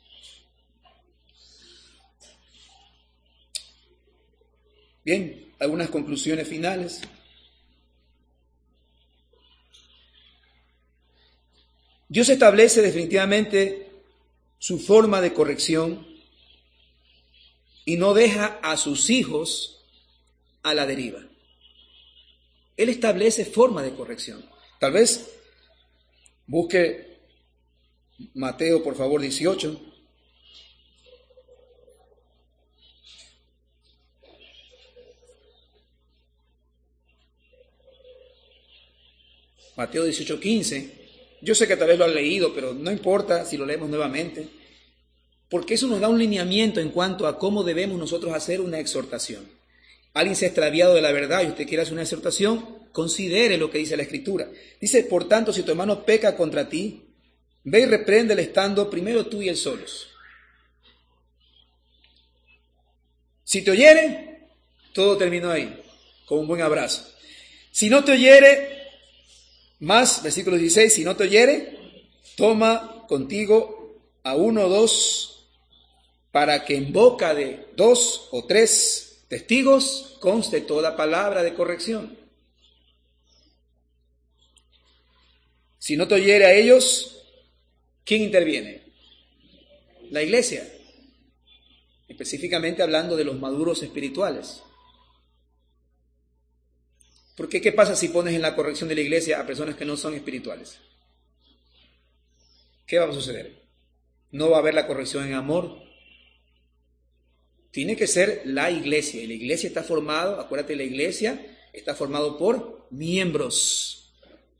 Bien, algunas conclusiones finales. Dios establece definitivamente su forma de corrección y no deja a sus hijos a la deriva. Él establece forma de corrección. Tal vez busque Mateo, por favor, 18. Mateo 18:15. Yo sé que tal vez lo han leído, pero no importa si lo leemos nuevamente, porque eso nos da un lineamiento en cuanto a cómo debemos nosotros hacer una exhortación. Alguien se ha extraviado de la verdad y usted quiere hacer una exhortación, considere lo que dice la Escritura. Dice, por tanto, si tu hermano peca contra ti, ve y repréndele estando primero tú y él solos. Si te oyere, todo terminó ahí, con un buen abrazo. Si no te oyere, más, versículo 16, si no te oyere, toma contigo a 1 o 2, para que en boca de 2 o 3 testigos conste toda palabra de corrección. Si no te oyere a ellos, ¿quién interviene? La iglesia, específicamente hablando de los maduros espirituales. Porque ¿qué pasa si pones en la corrección de la iglesia a personas que no son espirituales? ¿Qué va a suceder? No va a haber la corrección en amor. Tiene que ser la iglesia. Y la iglesia está formado, acuérdate, la iglesia está formado por miembros.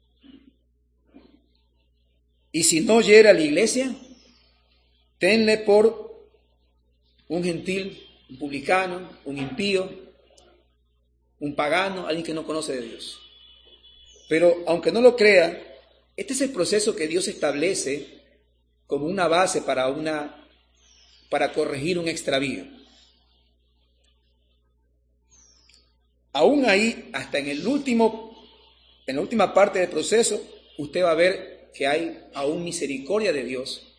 Y si no oyere a la iglesia, tenle por un gentil, un publicano, un impío, un pagano, alguien que no conoce de Dios. Pero aunque no lo crea, este es el proceso que Dios establece como una base para corregir un extravío. Aún ahí, hasta en la última parte del proceso, usted va a ver que hay aún misericordia de Dios.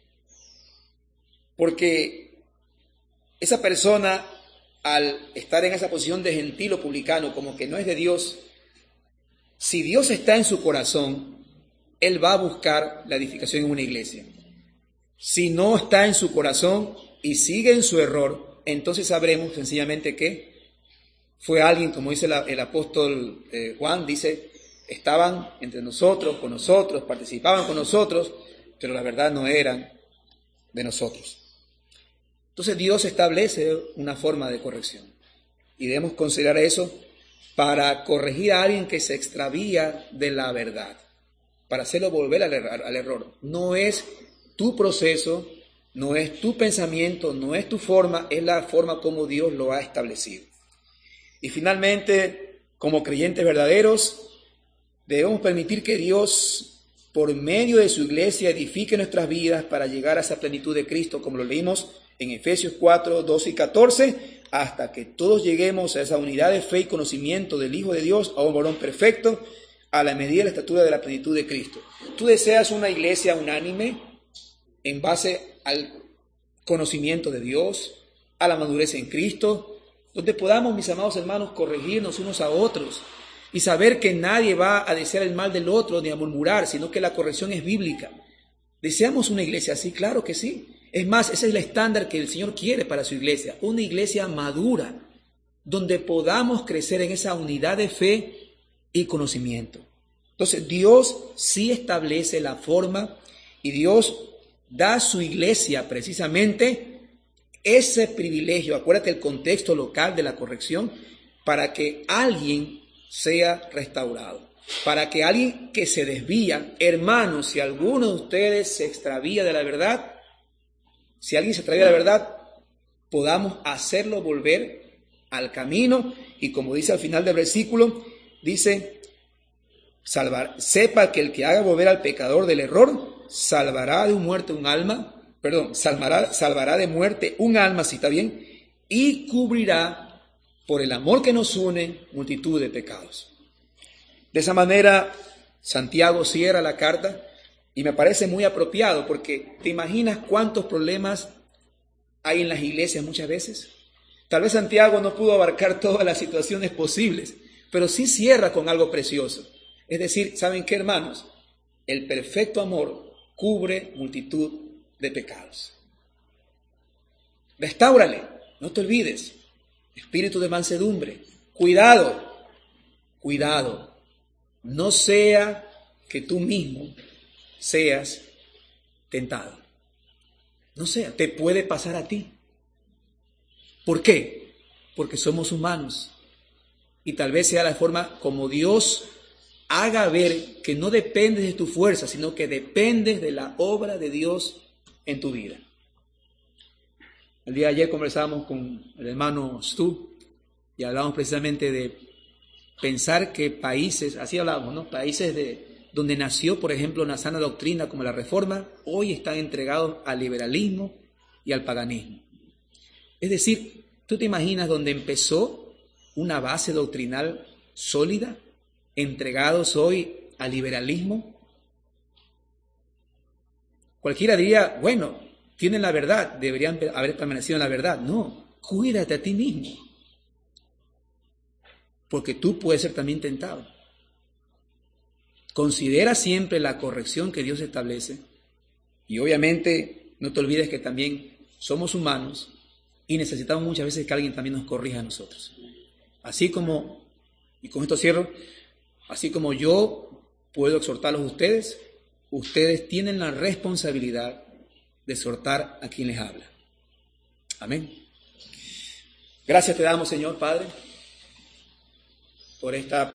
Porque esa persona, al estar en esa posición de gentil o publicano, como que no es de Dios, si Dios está en su corazón, Él va a buscar la edificación en una iglesia. Si no está en su corazón y sigue en su error, entonces sabremos sencillamente que fue alguien, como dice el apóstol Juan, dice, estaban entre nosotros, con nosotros, participaban con nosotros, pero la verdad no eran de nosotros. Entonces Dios establece una forma de corrección y debemos considerar eso para corregir a alguien que se extravía de la verdad, para hacerlo volver al error. No es tu proceso, no es tu pensamiento, no es tu forma, es la forma como Dios lo ha establecido. Y finalmente, como creyentes verdaderos, debemos permitir que Dios, por medio de su iglesia, edifique nuestras vidas para llegar a esa plenitud de Cristo, como lo leímos en Efesios 4, 12 y 14, hasta que todos lleguemos a esa unidad de fe y conocimiento del Hijo de Dios, a un varón perfecto, a la medida de la estatura de la plenitud de Cristo. ¿Tú deseas una iglesia unánime en base al conocimiento de Dios, a la madurez en Cristo, donde podamos, mis amados hermanos, corregirnos unos a otros y saber que nadie va a desear el mal del otro ni a murmurar, sino que la corrección es bíblica? ¿Deseamos una iglesia así? Claro que sí. Es más, ese es el estándar que el Señor quiere para su iglesia, una iglesia madura, donde podamos crecer en esa unidad de fe y conocimiento. Entonces, Dios sí establece la forma y Dios da a su iglesia precisamente ese privilegio. Acuérdate el contexto local de la corrección, para que alguien sea restaurado, para que alguien que se desvía, hermanos, si alguno de ustedes se extravía de la verdad, si alguien se extravía de la verdad, podamos hacerlo volver al camino. Y como dice al final del versículo, dice, sepa que el que haga volver al pecador del error, salvará de muerte un alma, salvará de muerte un alma, si está bien, y cubrirá por el amor que nos une multitud de pecados. De esa manera, Santiago cierra la carta y me parece muy apropiado, porque ¿te imaginas cuántos problemas hay en las iglesias muchas veces? Tal vez Santiago no pudo abarcar todas las situaciones posibles, pero sí cierra con algo precioso. Es decir, ¿saben qué, hermanos? El perfecto amor cubre multitud de pecados. Restáurale, no te olvides. Espíritu de mansedumbre. Cuidado, cuidado. No sea que tú mismo seas tentado. No sea, te puede pasar a ti. ¿Por qué? Porque somos humanos. Y tal vez sea la forma como Dios haga ver que no dependes de tu fuerza, sino que dependes de la obra de Dios en tu vida. El día de ayer conversábamos con el hermano Stu y hablábamos precisamente de pensar que países, así hablábamos, ¿no? Países donde nació, por ejemplo, una sana doctrina como la Reforma, hoy están entregados al liberalismo y al paganismo. Es decir, ¿tú te imaginas donde empezó una base doctrinal sólida, entregados hoy al liberalismo? Cualquiera diría, bueno, tienen la verdad, deberían haber permanecido en la verdad. No, cuídate a ti mismo, porque tú puedes ser también tentado. Considera siempre la corrección que Dios establece y obviamente no te olvides que también somos humanos y necesitamos muchas veces que alguien también nos corrija a nosotros. Así como, y con esto cierro, así como yo puedo exhortarlos a ustedes, ustedes tienen la responsabilidad de exhortar a quien les habla. Amén. Gracias te damos, Señor Padre, por esta